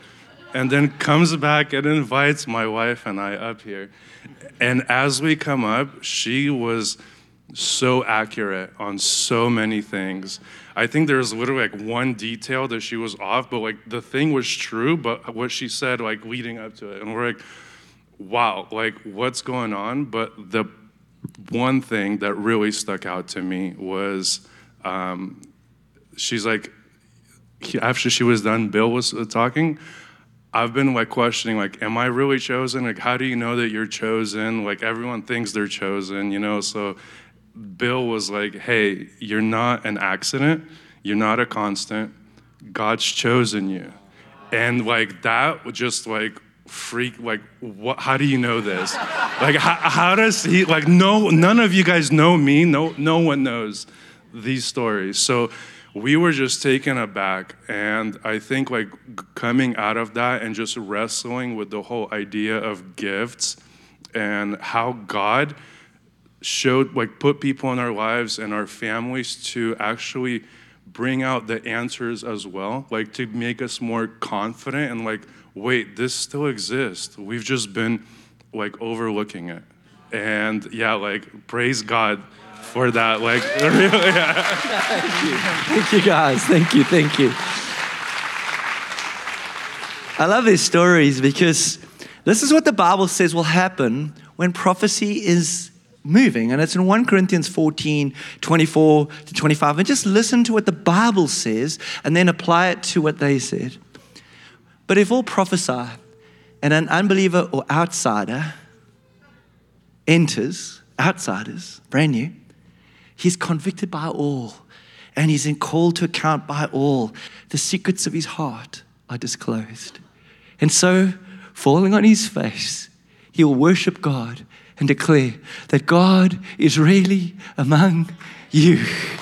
and then comes back and invites my wife and I up here. And as we come up, she was so accurate on so many things. I think there was literally like one detail that she was off, but like the thing was true, but what she said like leading up to it. And we're like, wow, like what's going on? But the one thing that really stuck out to me was um, she's like, after she was done, Bill was talking, I've been like questioning, like, am I really chosen? Like, how do you know that you're chosen? Like, everyone thinks they're chosen, you know? So Bill was like, hey, you're not an accident. You're not a constant. God's chosen you. And like, that would just like freak, like, what, how do you know this? Like, how, how does he, like, no, none of you guys know me. No, no one knows these stories. So we were just taken aback, and I think like coming out of that and just wrestling with the whole idea of gifts and how God showed, like put people in our lives and our families to actually bring out the answers as well, like to make us more confident and like, wait, this still exists. We've just been like overlooking it. And yeah, like praise God for that, like, really, yeah. Thank you. Thank you, guys. Thank you, thank you. I love these stories because this is what the Bible says will happen when prophecy is moving. And it's in First Corinthians fourteen, twenty-four to twenty-five. And just listen to what the Bible says and then apply it to what they said. But if all prophesy and an unbeliever or outsider enters, outsiders, brand new, he's convicted by all, and he's called to account by all. The secrets of his heart are disclosed. And so, falling on his face, he will worship God and declare that God is really among you.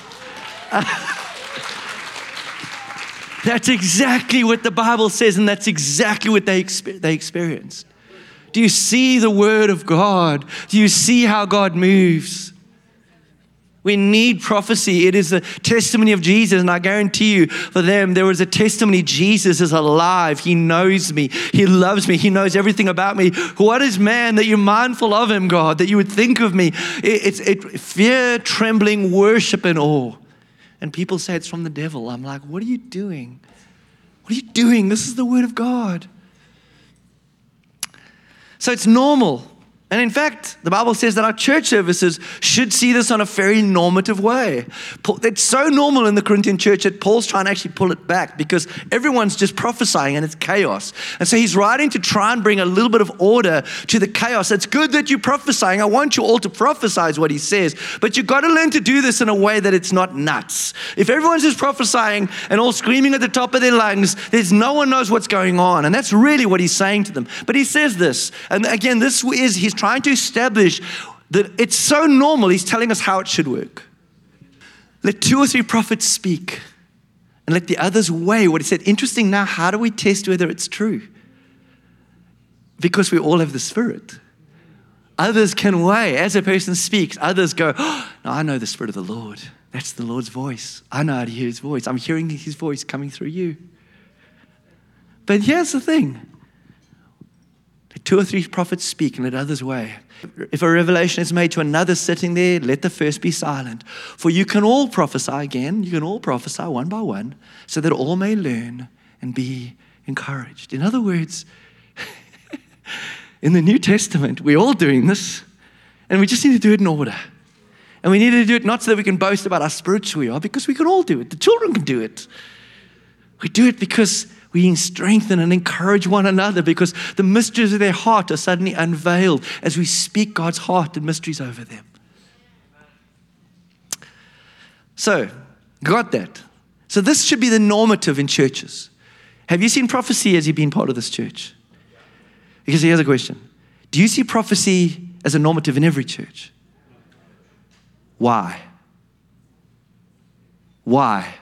That's exactly what the Bible says, and that's exactly what they, exper- they experienced. Do you see the word of God? Do you see how God moves? We need prophecy. It is a testimony of Jesus. And I guarantee you, for them, there was a testimony. Jesus is alive. He knows me. He loves me. He knows everything about me. What is man that you're mindful of him, God, that you would think of me? It, it's it, fear, trembling, worship, and awe. And people say it's from the devil. I'm like, what are you doing? What are you doing? This is the word of God. So it's normal. And in fact, the Bible says that our church services should see this on a very normative way. It's so normal in the Corinthian church that Paul's trying to actually pull it back because everyone's just prophesying and it's chaos. And so he's writing to try and bring a little bit of order to the chaos. It's good that you're prophesying. I want you all to prophesy is what he says. But you've got to learn to do this in a way that it's not nuts. If everyone's just prophesying and all screaming at the top of their lungs, there's no one knows what's going on. And that's really what he's saying to them. But he says this, and again, this is, he's trying to establish that it's so normal. He's telling us how it should work. Let two or three prophets speak and let the others weigh what he said. Interesting now, how do we test whether it's true? Because we all have the Spirit. Others can weigh. As a person speaks, others go, oh, no, I know the Spirit of the Lord. That's the Lord's voice. I know how to hear his voice. I'm hearing his voice coming through you. But here's the thing. Two or three prophets speak and let others weigh. If a revelation is made to another sitting there, let the first be silent. For you can all prophesy again, you can all prophesy one by one, so that all may learn and be encouraged. In other words, in the New Testament, we're all doing this, and we just need to do it in order. And we need to do it not so that we can boast about how spiritual we are, because we can all do it. The children can do it. We do it because we strengthen and encourage one another because the mysteries of their heart are suddenly unveiled as we speak God's heart and mysteries over them. So, got that. So this should be the normative in churches. Have you seen prophecy as you've been part of this church? Because here's a question. Do you see prophecy as a normative in every church? Why? Why?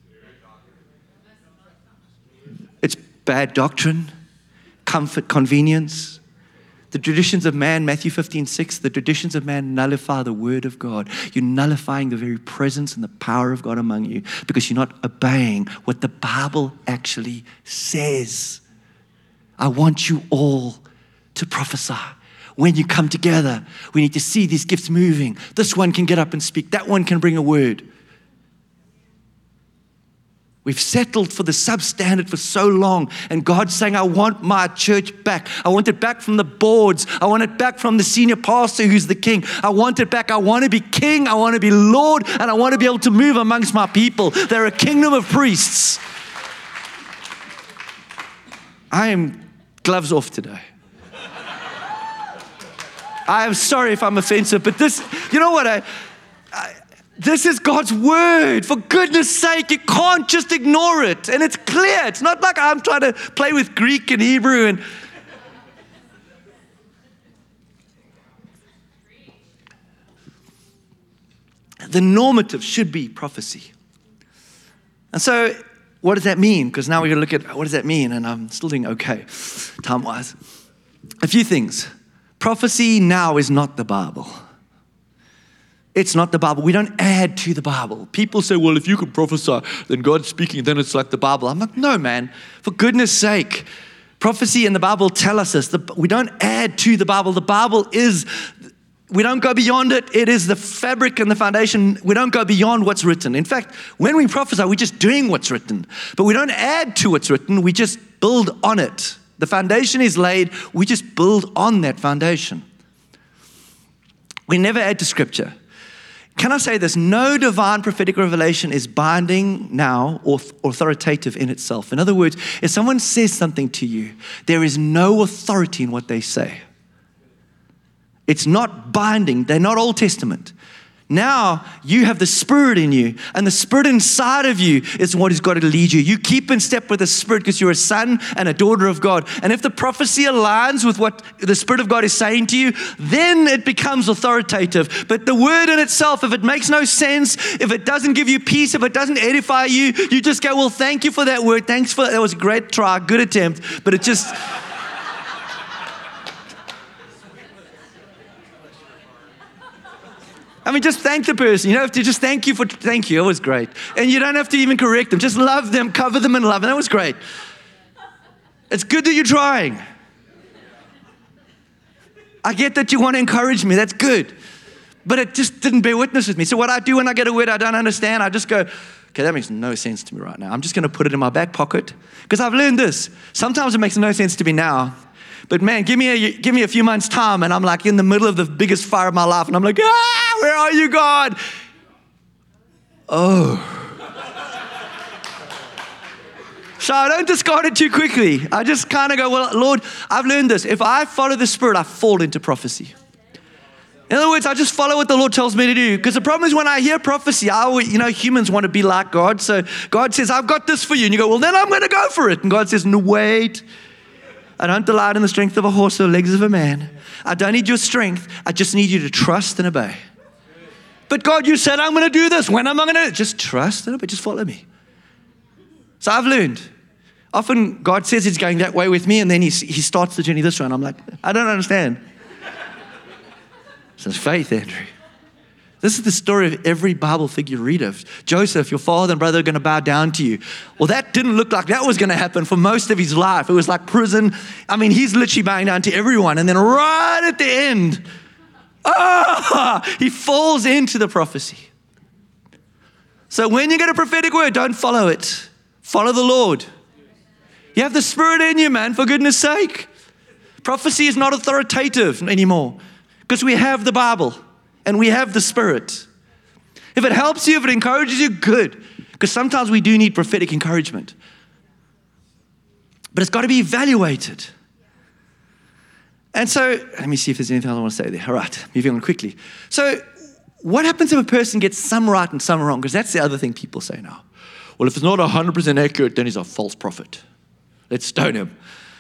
It's bad doctrine, comfort, convenience. The traditions of man, Matthew fifteen six, the traditions of man nullify the word of God. You're nullifying the very presence and the power of God among you because you're not obeying what the Bible actually says. I want you all to prophesy. When you come together, we need to see these gifts moving. This one can get up and speak. That one can bring a word. We've settled for the substandard for so long. And God's saying, I want my church back. I want it back from the boards. I want it back from the senior pastor who's the king. I want it back. I want to be king. I want to be Lord. And I want to be able to move amongst my people. They're a kingdom of priests. I am gloves off today. I am sorry if I'm offensive, but this, you know what? I, I This is God's word. For goodness sake, you can't just ignore it. And it's clear. It's not like I'm trying to play with Greek and Hebrew. And the normative should be prophecy. And so what does that mean? Because now we're going to look at what does that mean? And I'm still doing okay, time-wise. A few things. Prophecy now is not the Bible. It's not the Bible. We don't add to the Bible. People say, well, if you can prophesy, then God's speaking, then it's like the Bible. I'm like, no, man. For goodness sake, prophecy and the Bible tell us this. The, we don't add to the Bible. The Bible is, we don't go beyond it. It is the fabric and the foundation. We don't go beyond what's written. In fact, when we prophesy, we're just doing what's written. But we don't add to what's written. We just build on it. The foundation is laid. We just build on that foundation. We never add to Scripture. Can I say this? No divine prophetic revelation is binding now or authoritative in itself. In other words, if someone says something to you, there is no authority in what they say. It's not binding. They're not Old Testament. Now you have the Spirit in you, and the Spirit inside of you is what has got to lead you. You keep in step with the Spirit because you're a son and a daughter of God. And if the prophecy aligns with what the Spirit of God is saying to you, then it becomes authoritative. But the word in itself, if it makes no sense, if it doesn't give you peace, if it doesn't edify you, you just go, well, thank you for that word. Thanks for that. That was a great try, good attempt. But it just... I mean, just thank the person. You don't have to just thank you for, thank you, it was great. And you don't have to even correct them. Just love them, cover them in love. And that was great. It's good that you're trying. I get that you want to encourage me. That's good. But it just didn't bear witness with me. So what I do when I get a word I don't understand, I just go, okay, that makes no sense to me right now. I'm just going to put it in my back pocket. Because I've learned this. Sometimes it makes no sense to me now. But man, give me a give me a few months' time, and I'm like in the middle of the biggest fire of my life, and I'm like, ah, where are you, God? Oh. So I don't discard it too quickly. I just kind of go, well, Lord, I've learned this. If I follow the Spirit, I fall into prophecy. In other words, I just follow what the Lord tells me to do. Because the problem is when I hear prophecy, I always, you know, humans want to be like God. So God says, I've got this for you. And you go, well, then I'm going to go for it. And God says, no, wait. I don't delight in the strength of a horse or the legs of a man. I don't need your strength. I just need you to trust and obey. But God, you said I'm going to do this. When am I going to do it? Just trust and obey. Just follow me. So I've learned. Often God says he's going that way with me, and then he, he starts the journey this way. And I'm like, I don't understand. So it's faith, Andrew. This is the story of every Bible figure you read of. Joseph, your father and brother are going to bow down to you. Well, that didn't look like that was going to happen for most of his life. It was like prison. I mean, he's literally bowing down to everyone. And then right at the end, ah, he falls into the prophecy. So when you get a prophetic word, don't follow it. Follow the Lord. You have the Spirit in you, man, for goodness sake. Prophecy is not authoritative anymore because we have the Bible. And we have the Spirit. If it helps you, if it encourages you, good. Because sometimes we do need prophetic encouragement. But it's got to be evaluated. And so, let me see if there's anything else I want to say there. All right, moving on quickly. So, what happens if a person gets some right and some wrong? Because that's the other thing people say now. Well, if it's not one hundred percent accurate, then he's a false prophet. Let's stone him.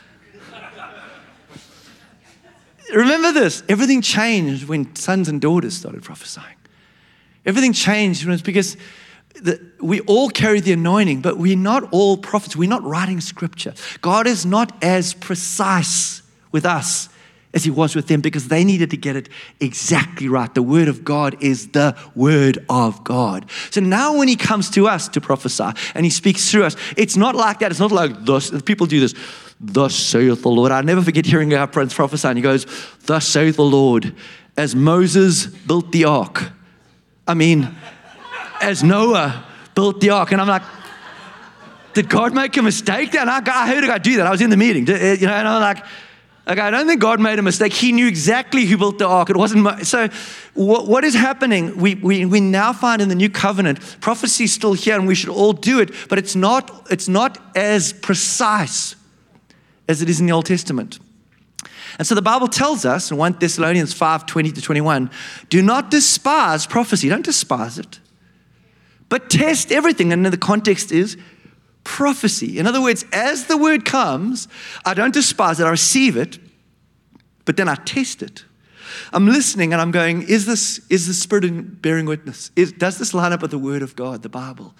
Remember this, everything changed when sons and daughters started prophesying. Everything changed when it's because the, we all carry the anointing, but we're not all prophets. We're not writing scripture. God is not as precise with us as he was with them, because they needed to get it exactly right. The word of God is the word of God. So now when he comes to us to prophesy and he speaks through us, it's not like that. It's not like thus. People do this. Thus saith the Lord. I never forget hearing our prince prophesy, and he goes, thus saith the Lord, as Moses built the ark. I mean, as Noah built the ark. And I'm like, did God make a mistake there? And I, I heard a guy do that. I was in the meeting, you know, and I'm like, okay, I don't think God made a mistake. He knew exactly who built the ark. It wasn't my, so what, what is happening? We, we we now find in the new covenant, prophecy is still here and we should all do it, but it's not, it's not as precise as it is in the Old Testament. And so the Bible tells us in First Thessalonians five, twenty to twenty-one, do not despise prophecy. Don't despise it, but test everything. And the context is prophecy. In other words, as the word comes, I don't despise it, I receive it, but then I test it. I'm listening and I'm going, is this is the Spirit bearing witness? Is, does this line up with the word of God, the Bible?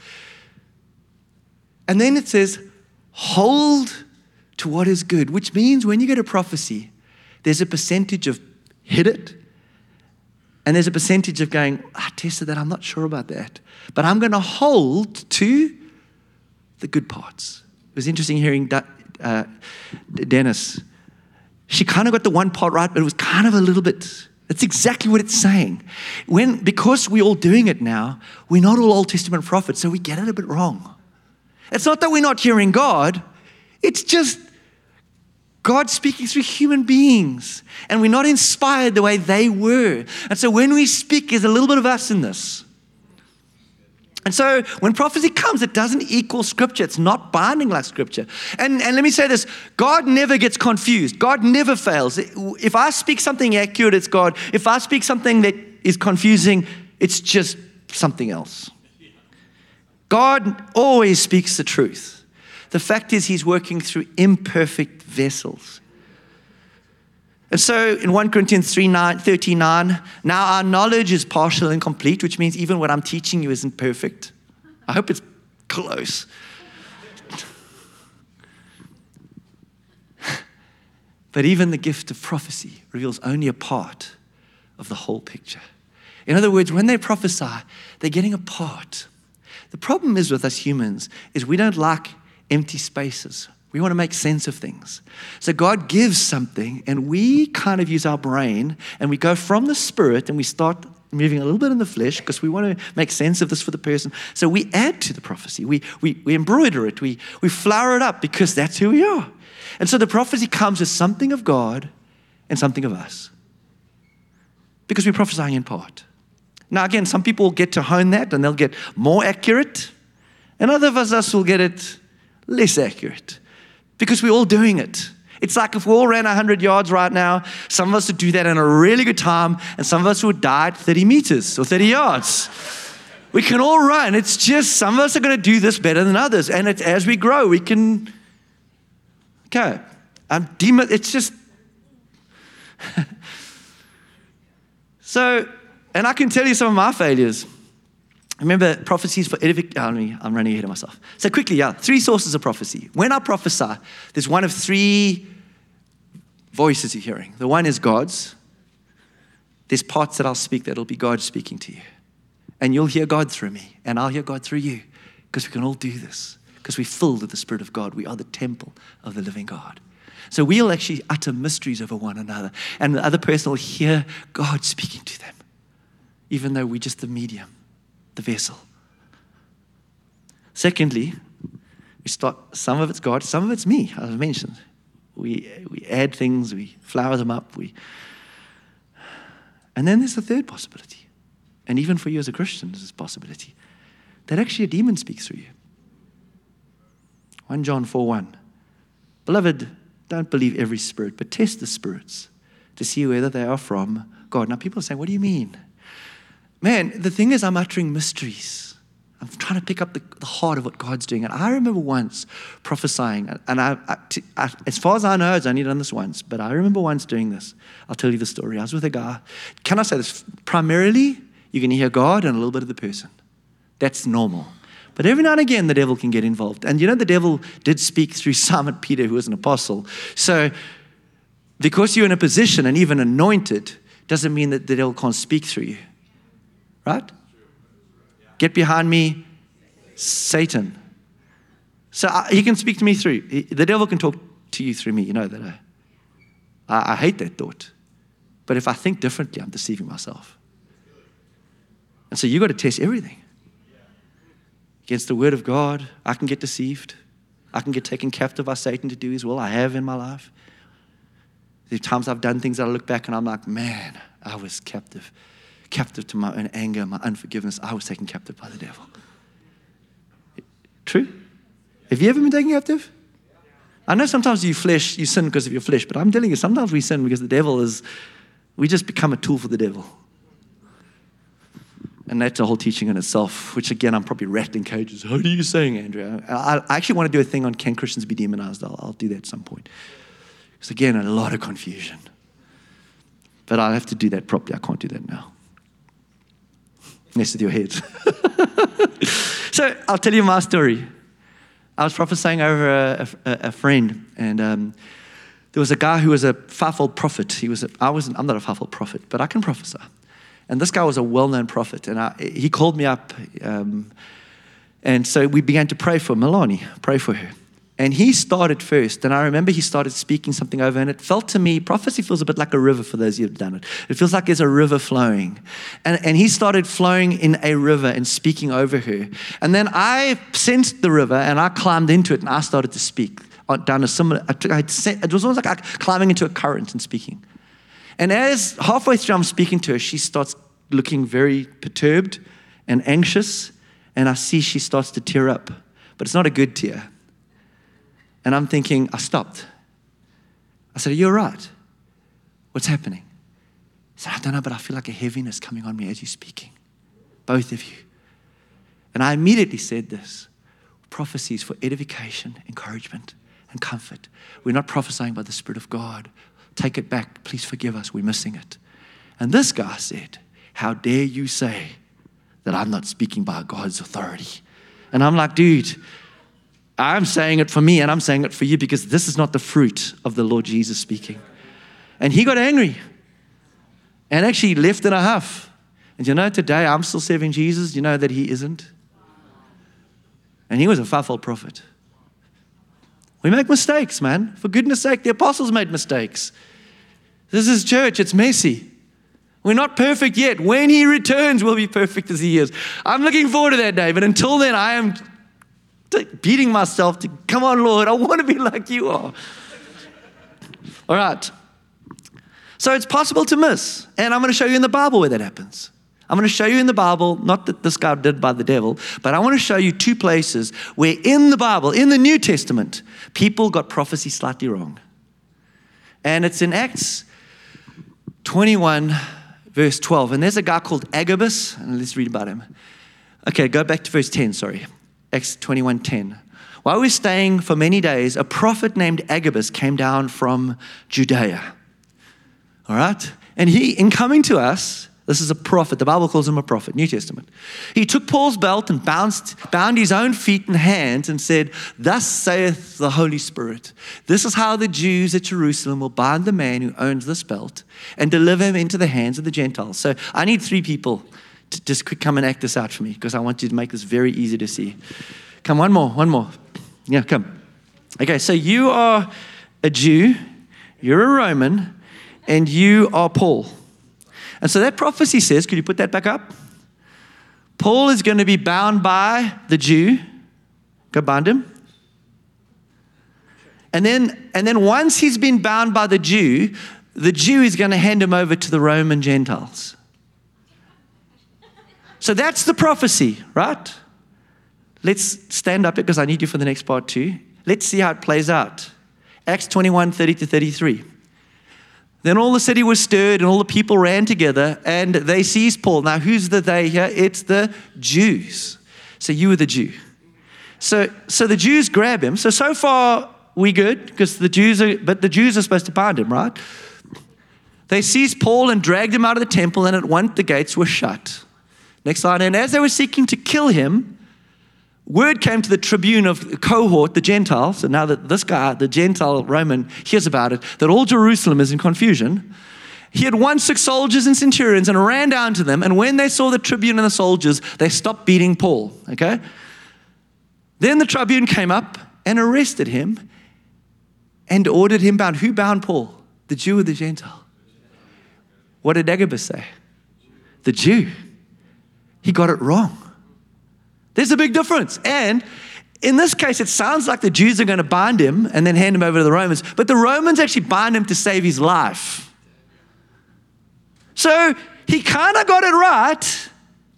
And then it says, hold to what is good, which means when you get a prophecy, there's a percentage of hit it, and there's a percentage of going, I tested that, I'm not sure about that, but I'm going to hold to the good parts. It was interesting hearing uh, Dennis. She kind of got the one part right, but it was kind of a little bit, that's exactly what it's saying. When, because we're all doing it now, we're not all Old Testament prophets, so we get it a bit wrong. It's not that we're not hearing God, it's just God speaking through human beings, and we're not inspired the way they were. And so when we speak, there's a little bit of us in this. And so when prophecy comes, it doesn't equal Scripture. It's not binding like Scripture. And, and let me say this, God never gets confused. God never fails. If I speak something accurate, it's God. If I speak something that is confusing, it's just something else. God always speaks the truth. The fact is he's working through imperfect vessels. And so in First Corinthians three thirty-nine, now our knowledge is partial and complete, which means even what I'm teaching you isn't perfect. I hope it's close. But even the gift of prophecy reveals only a part of the whole picture. In other words, when they prophesy, they're getting a part. The problem is with us humans is we don't like empty spaces. We want to make sense of things. So God gives something and we kind of use our brain and we go from the spirit and we start moving a little bit in the flesh because we want to make sense of this for the person. So we add to the prophecy. We, we, we embroider it. We, we flower it up because that's who we are. And so the prophecy comes as something of God and something of us because we're prophesying in part. Now again, some people get to hone that and they'll get more accurate, and other of us will get it less accurate. Because we're all doing it. It's like if we all ran one hundred yards right now, some of us would do that in a really good time, and some of us would die at thirty meters or thirty yards. We can all run. It's just some of us are going to do this better than others. And it's, as we grow, we can, okay, I'm dem- it's just, so, and I can tell you some of my failures. Remember, prophecies for edification. I'm running ahead of myself. So quickly, yeah, three sources of prophecy. When I prophesy, there's one of three voices you're hearing. The one is God's. There's parts that I'll speak that'll be God speaking to you. And you'll hear God through me, and I'll hear God through you, because we can all do this, because we're filled with the Spirit of God. We are the temple of the living God. So we'll actually utter mysteries over one another, and the other person will hear God speaking to them, even though we're just the medium. The vessel. Secondly, we start, some of it's God, some of it's me, as I mentioned. We we add things, we flower them up, we and then there's the third possibility. And even for you as a Christian, there's this possibility that actually a demon speaks through you. First John four one. Beloved, don't believe every spirit, but test the spirits to see whether they are from God. Now people are saying, what do you mean? Man, the thing is, I'm uttering mysteries. I'm trying to pick up the, the heart of what God's doing. And I remember once prophesying, and I, I, I, as far as I know, I've only done this once, but I remember once doing this. I'll tell you the story. I was with a guy. Can I say this? Primarily, you can hear God and a little bit of the person. That's normal. But every now and again, the devil can get involved. And you know, the devil did speak through Simon Peter, who was an apostle. So Because you're in a position and even anointed doesn't mean that the devil can't speak through you. Right? Get behind me, Satan. So I, he can speak to me through. He, the devil can talk to you through me. You know that. Eh? I, I hate that thought. But if I think differently, I'm deceiving myself. And so you got to test everything. Against the word of God, I can get deceived. I can get taken captive by Satan to do his will. I have in my life. There are times I've done things that I look back and I'm like, man, I was captive. Captive to my own anger, my unforgiveness. I was taken captive by the devil. True? Have you ever been taken captive? I know sometimes you flesh, you sin because of your flesh, but I'm telling you, sometimes we sin because the devil is, we just become a tool for the devil. And that's a whole teaching in itself, which again, I'm probably rattling cages. How are you saying, Andrea? I, I actually want to do a thing on can Christians be demonized. I'll, I'll do that at some point. Because again, a lot of confusion. But I'll have to do that properly. I can't do that now. Mess with your heads. So I'll tell you my story. I was prophesying over a, a, a friend, and um, there was a guy who was a fivefold prophet. He was. A, I wasn't. I'm not a fivefold prophet, but I can prophesy. And this guy was a well-known prophet, and I, he called me up, um, and so we began to pray for Milani, pray for her. And he started first, and I remember he started speaking something over, and it felt to me, prophecy feels a bit like a river for those who have done it. It feels like there's a river flowing. And, and he started flowing in a river and speaking over her. And then I sensed the river, and I climbed into it, and I started to speak down a similar, I, it was almost like climbing into a current and speaking. And as halfway through I'm speaking to her, she starts looking very perturbed and anxious, and I see she starts to tear up. But it's not a good tear. And I'm thinking, I stopped. I said, are you all right? What's happening? He said, I don't know, but I feel like a heaviness coming on me as you're speaking. Both of you. And I immediately said this. Prophecy is for edification, encouragement, and comfort. We're not prophesying by the Spirit of God. Take it back. Please forgive us. We're missing it. And this guy said, how dare you say that I'm not speaking by God's authority? And I'm like, dude, I'm saying it for me and I'm saying it for you because this is not the fruit of the Lord Jesus speaking. And he got angry and actually left in a huff. And you know, today I'm still serving Jesus. You know that he isn't. And he was a fivefold prophet. We make mistakes, man. For goodness sake, the apostles made mistakes. This is church. It's messy. We're not perfect yet. When he returns, we'll be perfect as he is. I'm looking forward to that day. But until then, I am beating myself to, come on, Lord, I want to be like you are. All right. So it's possible to miss. And I'm going to show you in the Bible where that happens. I'm going to show you in the Bible, not that this guy did by the devil, but I want to show you two places where in the Bible, in the New Testament, people got prophecy slightly wrong. And it's in Acts twenty-one, verse twelve. And there's a guy called Agabus, and let's read about him. Okay, go back to verse ten, sorry. Acts twenty-one ten. While we were staying for many days, a prophet named Agabus came down from Judea. All right? And he, in coming to us, this is a prophet. The Bible calls him a prophet, New Testament. He took Paul's belt and bounced, bound his own feet and hands and said, thus saith the Holy Spirit, this is how the Jews at Jerusalem will bind the man who owns this belt and deliver him into the hands of the Gentiles. So I need three people to just quick come and act this out for me because I want you to make this very easy to see. Come, one more, one more. Yeah, come. Okay, so you are a Jew, you're a Roman, and you are Paul. And so that prophecy says, could you put that back up? Paul is going to be bound by the Jew. Go bind him. And then, and then once he's been bound by the Jew, the Jew is going to hand him over to the Roman Gentiles. So that's the prophecy, right? Let's stand up because I need you for the next part too. Let's see how it plays out. Acts twenty-one, thirty to thirty-three. Then all the city was stirred and all the people ran together and they seized Paul. Now, who's the they here? It's the Jews. So you were the Jew. So, so the Jews grab him. So, so far we good because the Jews are, but the Jews are supposed to bind him, right? They seized Paul and dragged him out of the temple and at once the gates were shut. Next line. And as they were seeking to kill him, word came to the tribune of the cohort, the Gentiles, so now that this guy, the Gentile Roman, hears about it, that all Jerusalem is in confusion. He had won six soldiers and centurions and ran down to them, and when they saw the tribune and the soldiers, they stopped beating Paul, okay? Then the tribune came up and arrested him and ordered him bound. Who bound Paul? The Jew or the Gentile? What did Agabus say? The Jew. He got it wrong. There's a big difference. And in this case, it sounds like the Jews are going to bind him and then hand him over to the Romans, but the Romans actually bind him to save his life. So he kind of got it right,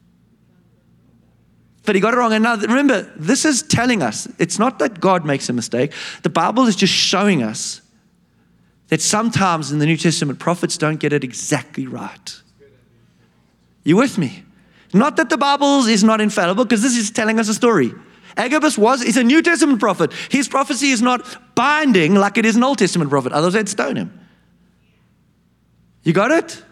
but he got it wrong. And now remember, this is telling us, it's not that God makes a mistake. The Bible is just showing us that sometimes in the New Testament, prophets don't get it exactly right. You with me? Not that the Bible is not infallible, because this is telling us a story. Agabus was, he's a New Testament prophet. His prophecy is not binding like it is an Old Testament prophet. Otherwise they'd stone him. You got it?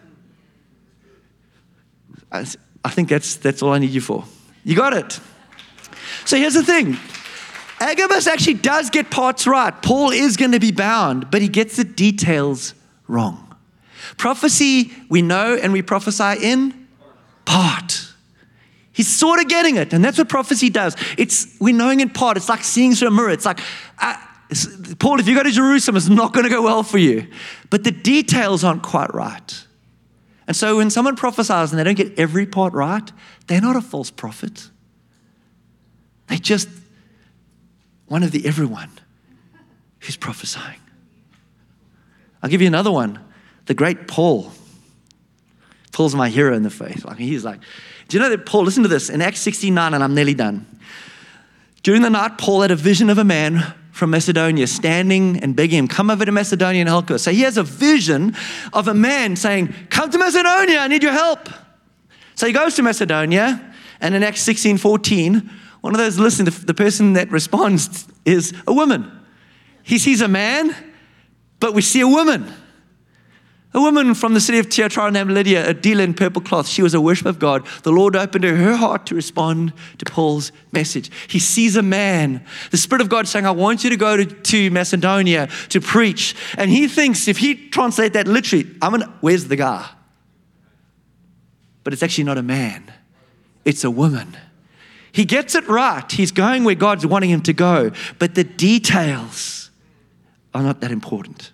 I, I think that's that's all I need you for. You got it. So here's the thing. Agabus actually does get parts right. Paul is going to be bound, but he gets the details wrong. Prophecy, we know and we prophesy in part. He's sort of getting it, and that's what prophecy does. It's we're knowing in part. It's like seeing through a mirror. It's like, uh, Paul, if you go to Jerusalem, it's not going to go well for you. But the details aren't quite right. And so when someone prophesies and they don't get every part right, they're not a false prophet. They're just one of the everyone who's prophesying. I'll give you another one. The great Paul. Paul's my hero in the faith. Like he's like, do you know that Paul, listen to this, in Acts sixteen-nine, and I'm nearly done. During the night, Paul had a vision of a man from Macedonia standing and begging him, come over to Macedonia and help us. So he has a vision of a man saying, come to Macedonia, I need your help. So he goes to Macedonia, and in Acts sixteen fourteen, one of those listening, the, the person that responds is a woman. He sees a man, but we see a woman. A woman from the city of Thyatira named Lydia, a dealer in purple cloth. She was a worshiper of God. The Lord opened her, her heart to respond to Paul's message. He sees a man, the Spirit of God saying, I want you to go to, to Macedonia to preach. And he thinks, if he translate that literally, I'm gonna, where's the guy? But it's actually not a man. It's a woman. He gets it right. He's going where God's wanting him to go. But the details are not that important.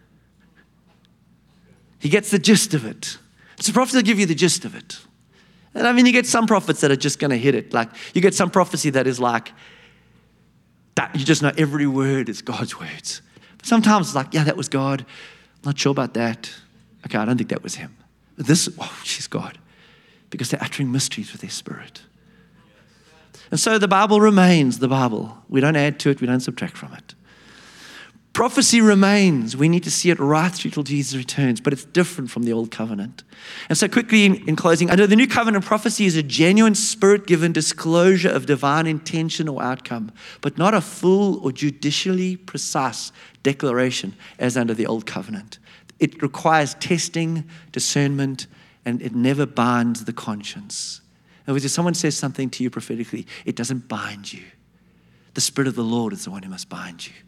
He gets the gist of it. So prophets will give you the gist of it. And I mean, you get some prophets that are just going to hit it. Like, you get some prophecy that is like, that you just know every word is God's words. But sometimes it's like, yeah, that was God. Not sure about that. Okay, I don't think that was him. But this, oh, she's God. Because they're uttering mysteries with their spirit. And so the Bible remains the Bible. We don't add to it. We don't subtract from it. Prophecy remains. We need to see it right through till Jesus returns, but it's different from the old covenant. And so quickly in, in closing, under the new covenant, prophecy is a genuine spirit-given disclosure of divine intention or outcome, but not a full or judicially precise declaration as under the old covenant. It requires testing, discernment, and it never binds the conscience. In other words, if someone says something to you prophetically, it doesn't bind you. The Spirit of the Lord is the one who must bind you.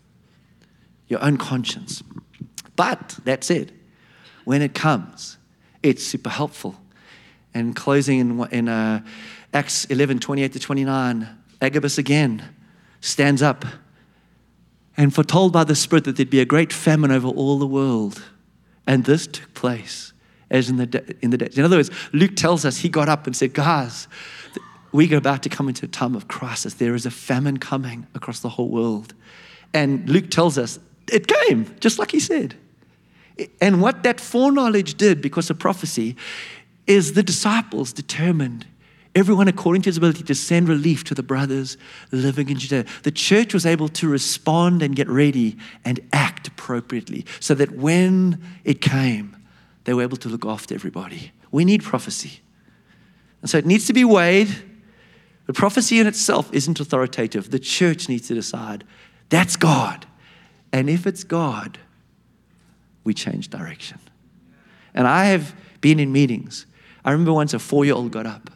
Your own conscience. But that said, when it comes, it's super helpful. And closing in, in uh, Acts eleven, twenty-eight to twenty-nine, Agabus again stands up and foretold by the Spirit that there'd be a great famine over all the world. And this took place as in the in the days. In other words, Luke tells us he got up and said, guys, we're about to come into a time of crisis. There is a famine coming across the whole world. And Luke tells us it came, just like he said. And what that foreknowledge did, because of prophecy, is the disciples determined, everyone according to his ability, to send relief to the brothers living in Judea. The church was able to respond and get ready and act appropriately so that when it came, they were able to look after everybody. We need prophecy. And so it needs to be weighed. But prophecy in itself isn't authoritative. The church needs to decide, that's God. And if it's God, we change direction. And I have been in meetings. I remember once a four-year-old got up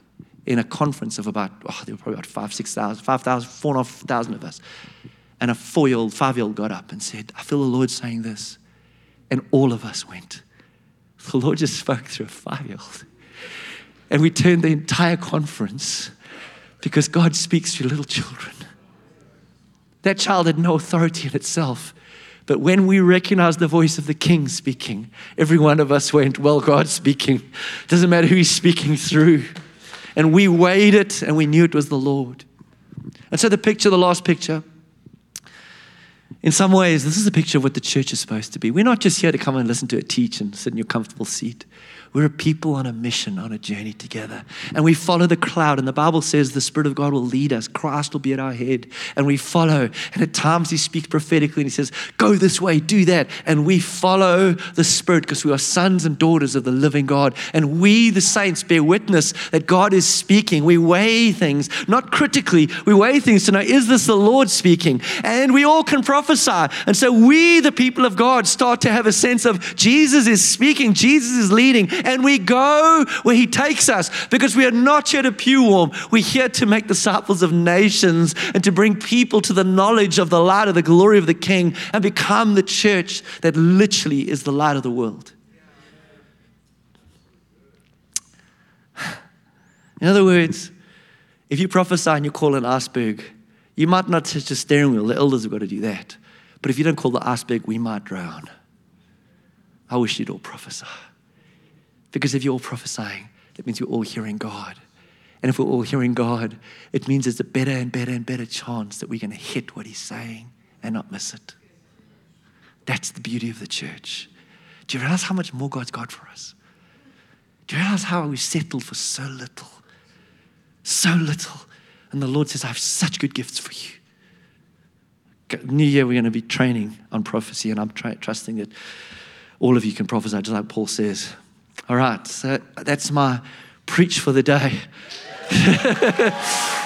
in a conference of about, oh, there were probably about five, six thousand, five thousand, four and a half thousand of us. And a four-year-old, five-year-old got up and said, I feel the Lord saying this. And all of us went. The Lord just spoke through a five-year-old. And we turned the entire conference because God speaks through little children. That child had no authority in itself. But when we recognized the voice of the King speaking, every one of us went, well, God's speaking. Doesn't matter who he's speaking through. And we weighed it and we knew it was the Lord. And so the picture, the last picture, in some ways, this is a picture of what the church is supposed to be. We're not just here to come and listen to a teach and sit in your comfortable seat. We're a people on a mission, on a journey together. And we follow the cloud. And the Bible says the Spirit of God will lead us. Christ will be at our head. And we follow. And at times he speaks prophetically and he says, go this way, do that. And we follow the Spirit because we are sons and daughters of the living God. And we, the saints, bear witness that God is speaking. We weigh things, not critically. We weigh things to know, is this the Lord speaking? And we all can prophesy. And so we, the people of God, start to have a sense of Jesus is speaking. Jesus is leading. And we go where he takes us because we are not here to pew warm. We're here to make disciples of nations and to bring people to the knowledge of the light of the glory of the King and become the church that literally is the light of the world. In other words, if you prophesy and you call an iceberg, you might not touch the steering wheel. The elders have got to do that. But if you don't call the iceberg, we might drown. I wish you'd all prophesy. Because if you're all prophesying, that means you're all hearing God. And if we're all hearing God, it means there's a better and better and better chance that we're going to hit what he's saying and not miss it. That's the beauty of the church. Do you realize how much more God's got for us? Do you realize how we settled for so little? So little. And the Lord says, I have such good gifts for you. New year, we're going to be training on prophecy, and I'm try- trusting that all of you can prophesy, just like Paul says. All right, so that's my preach for the day.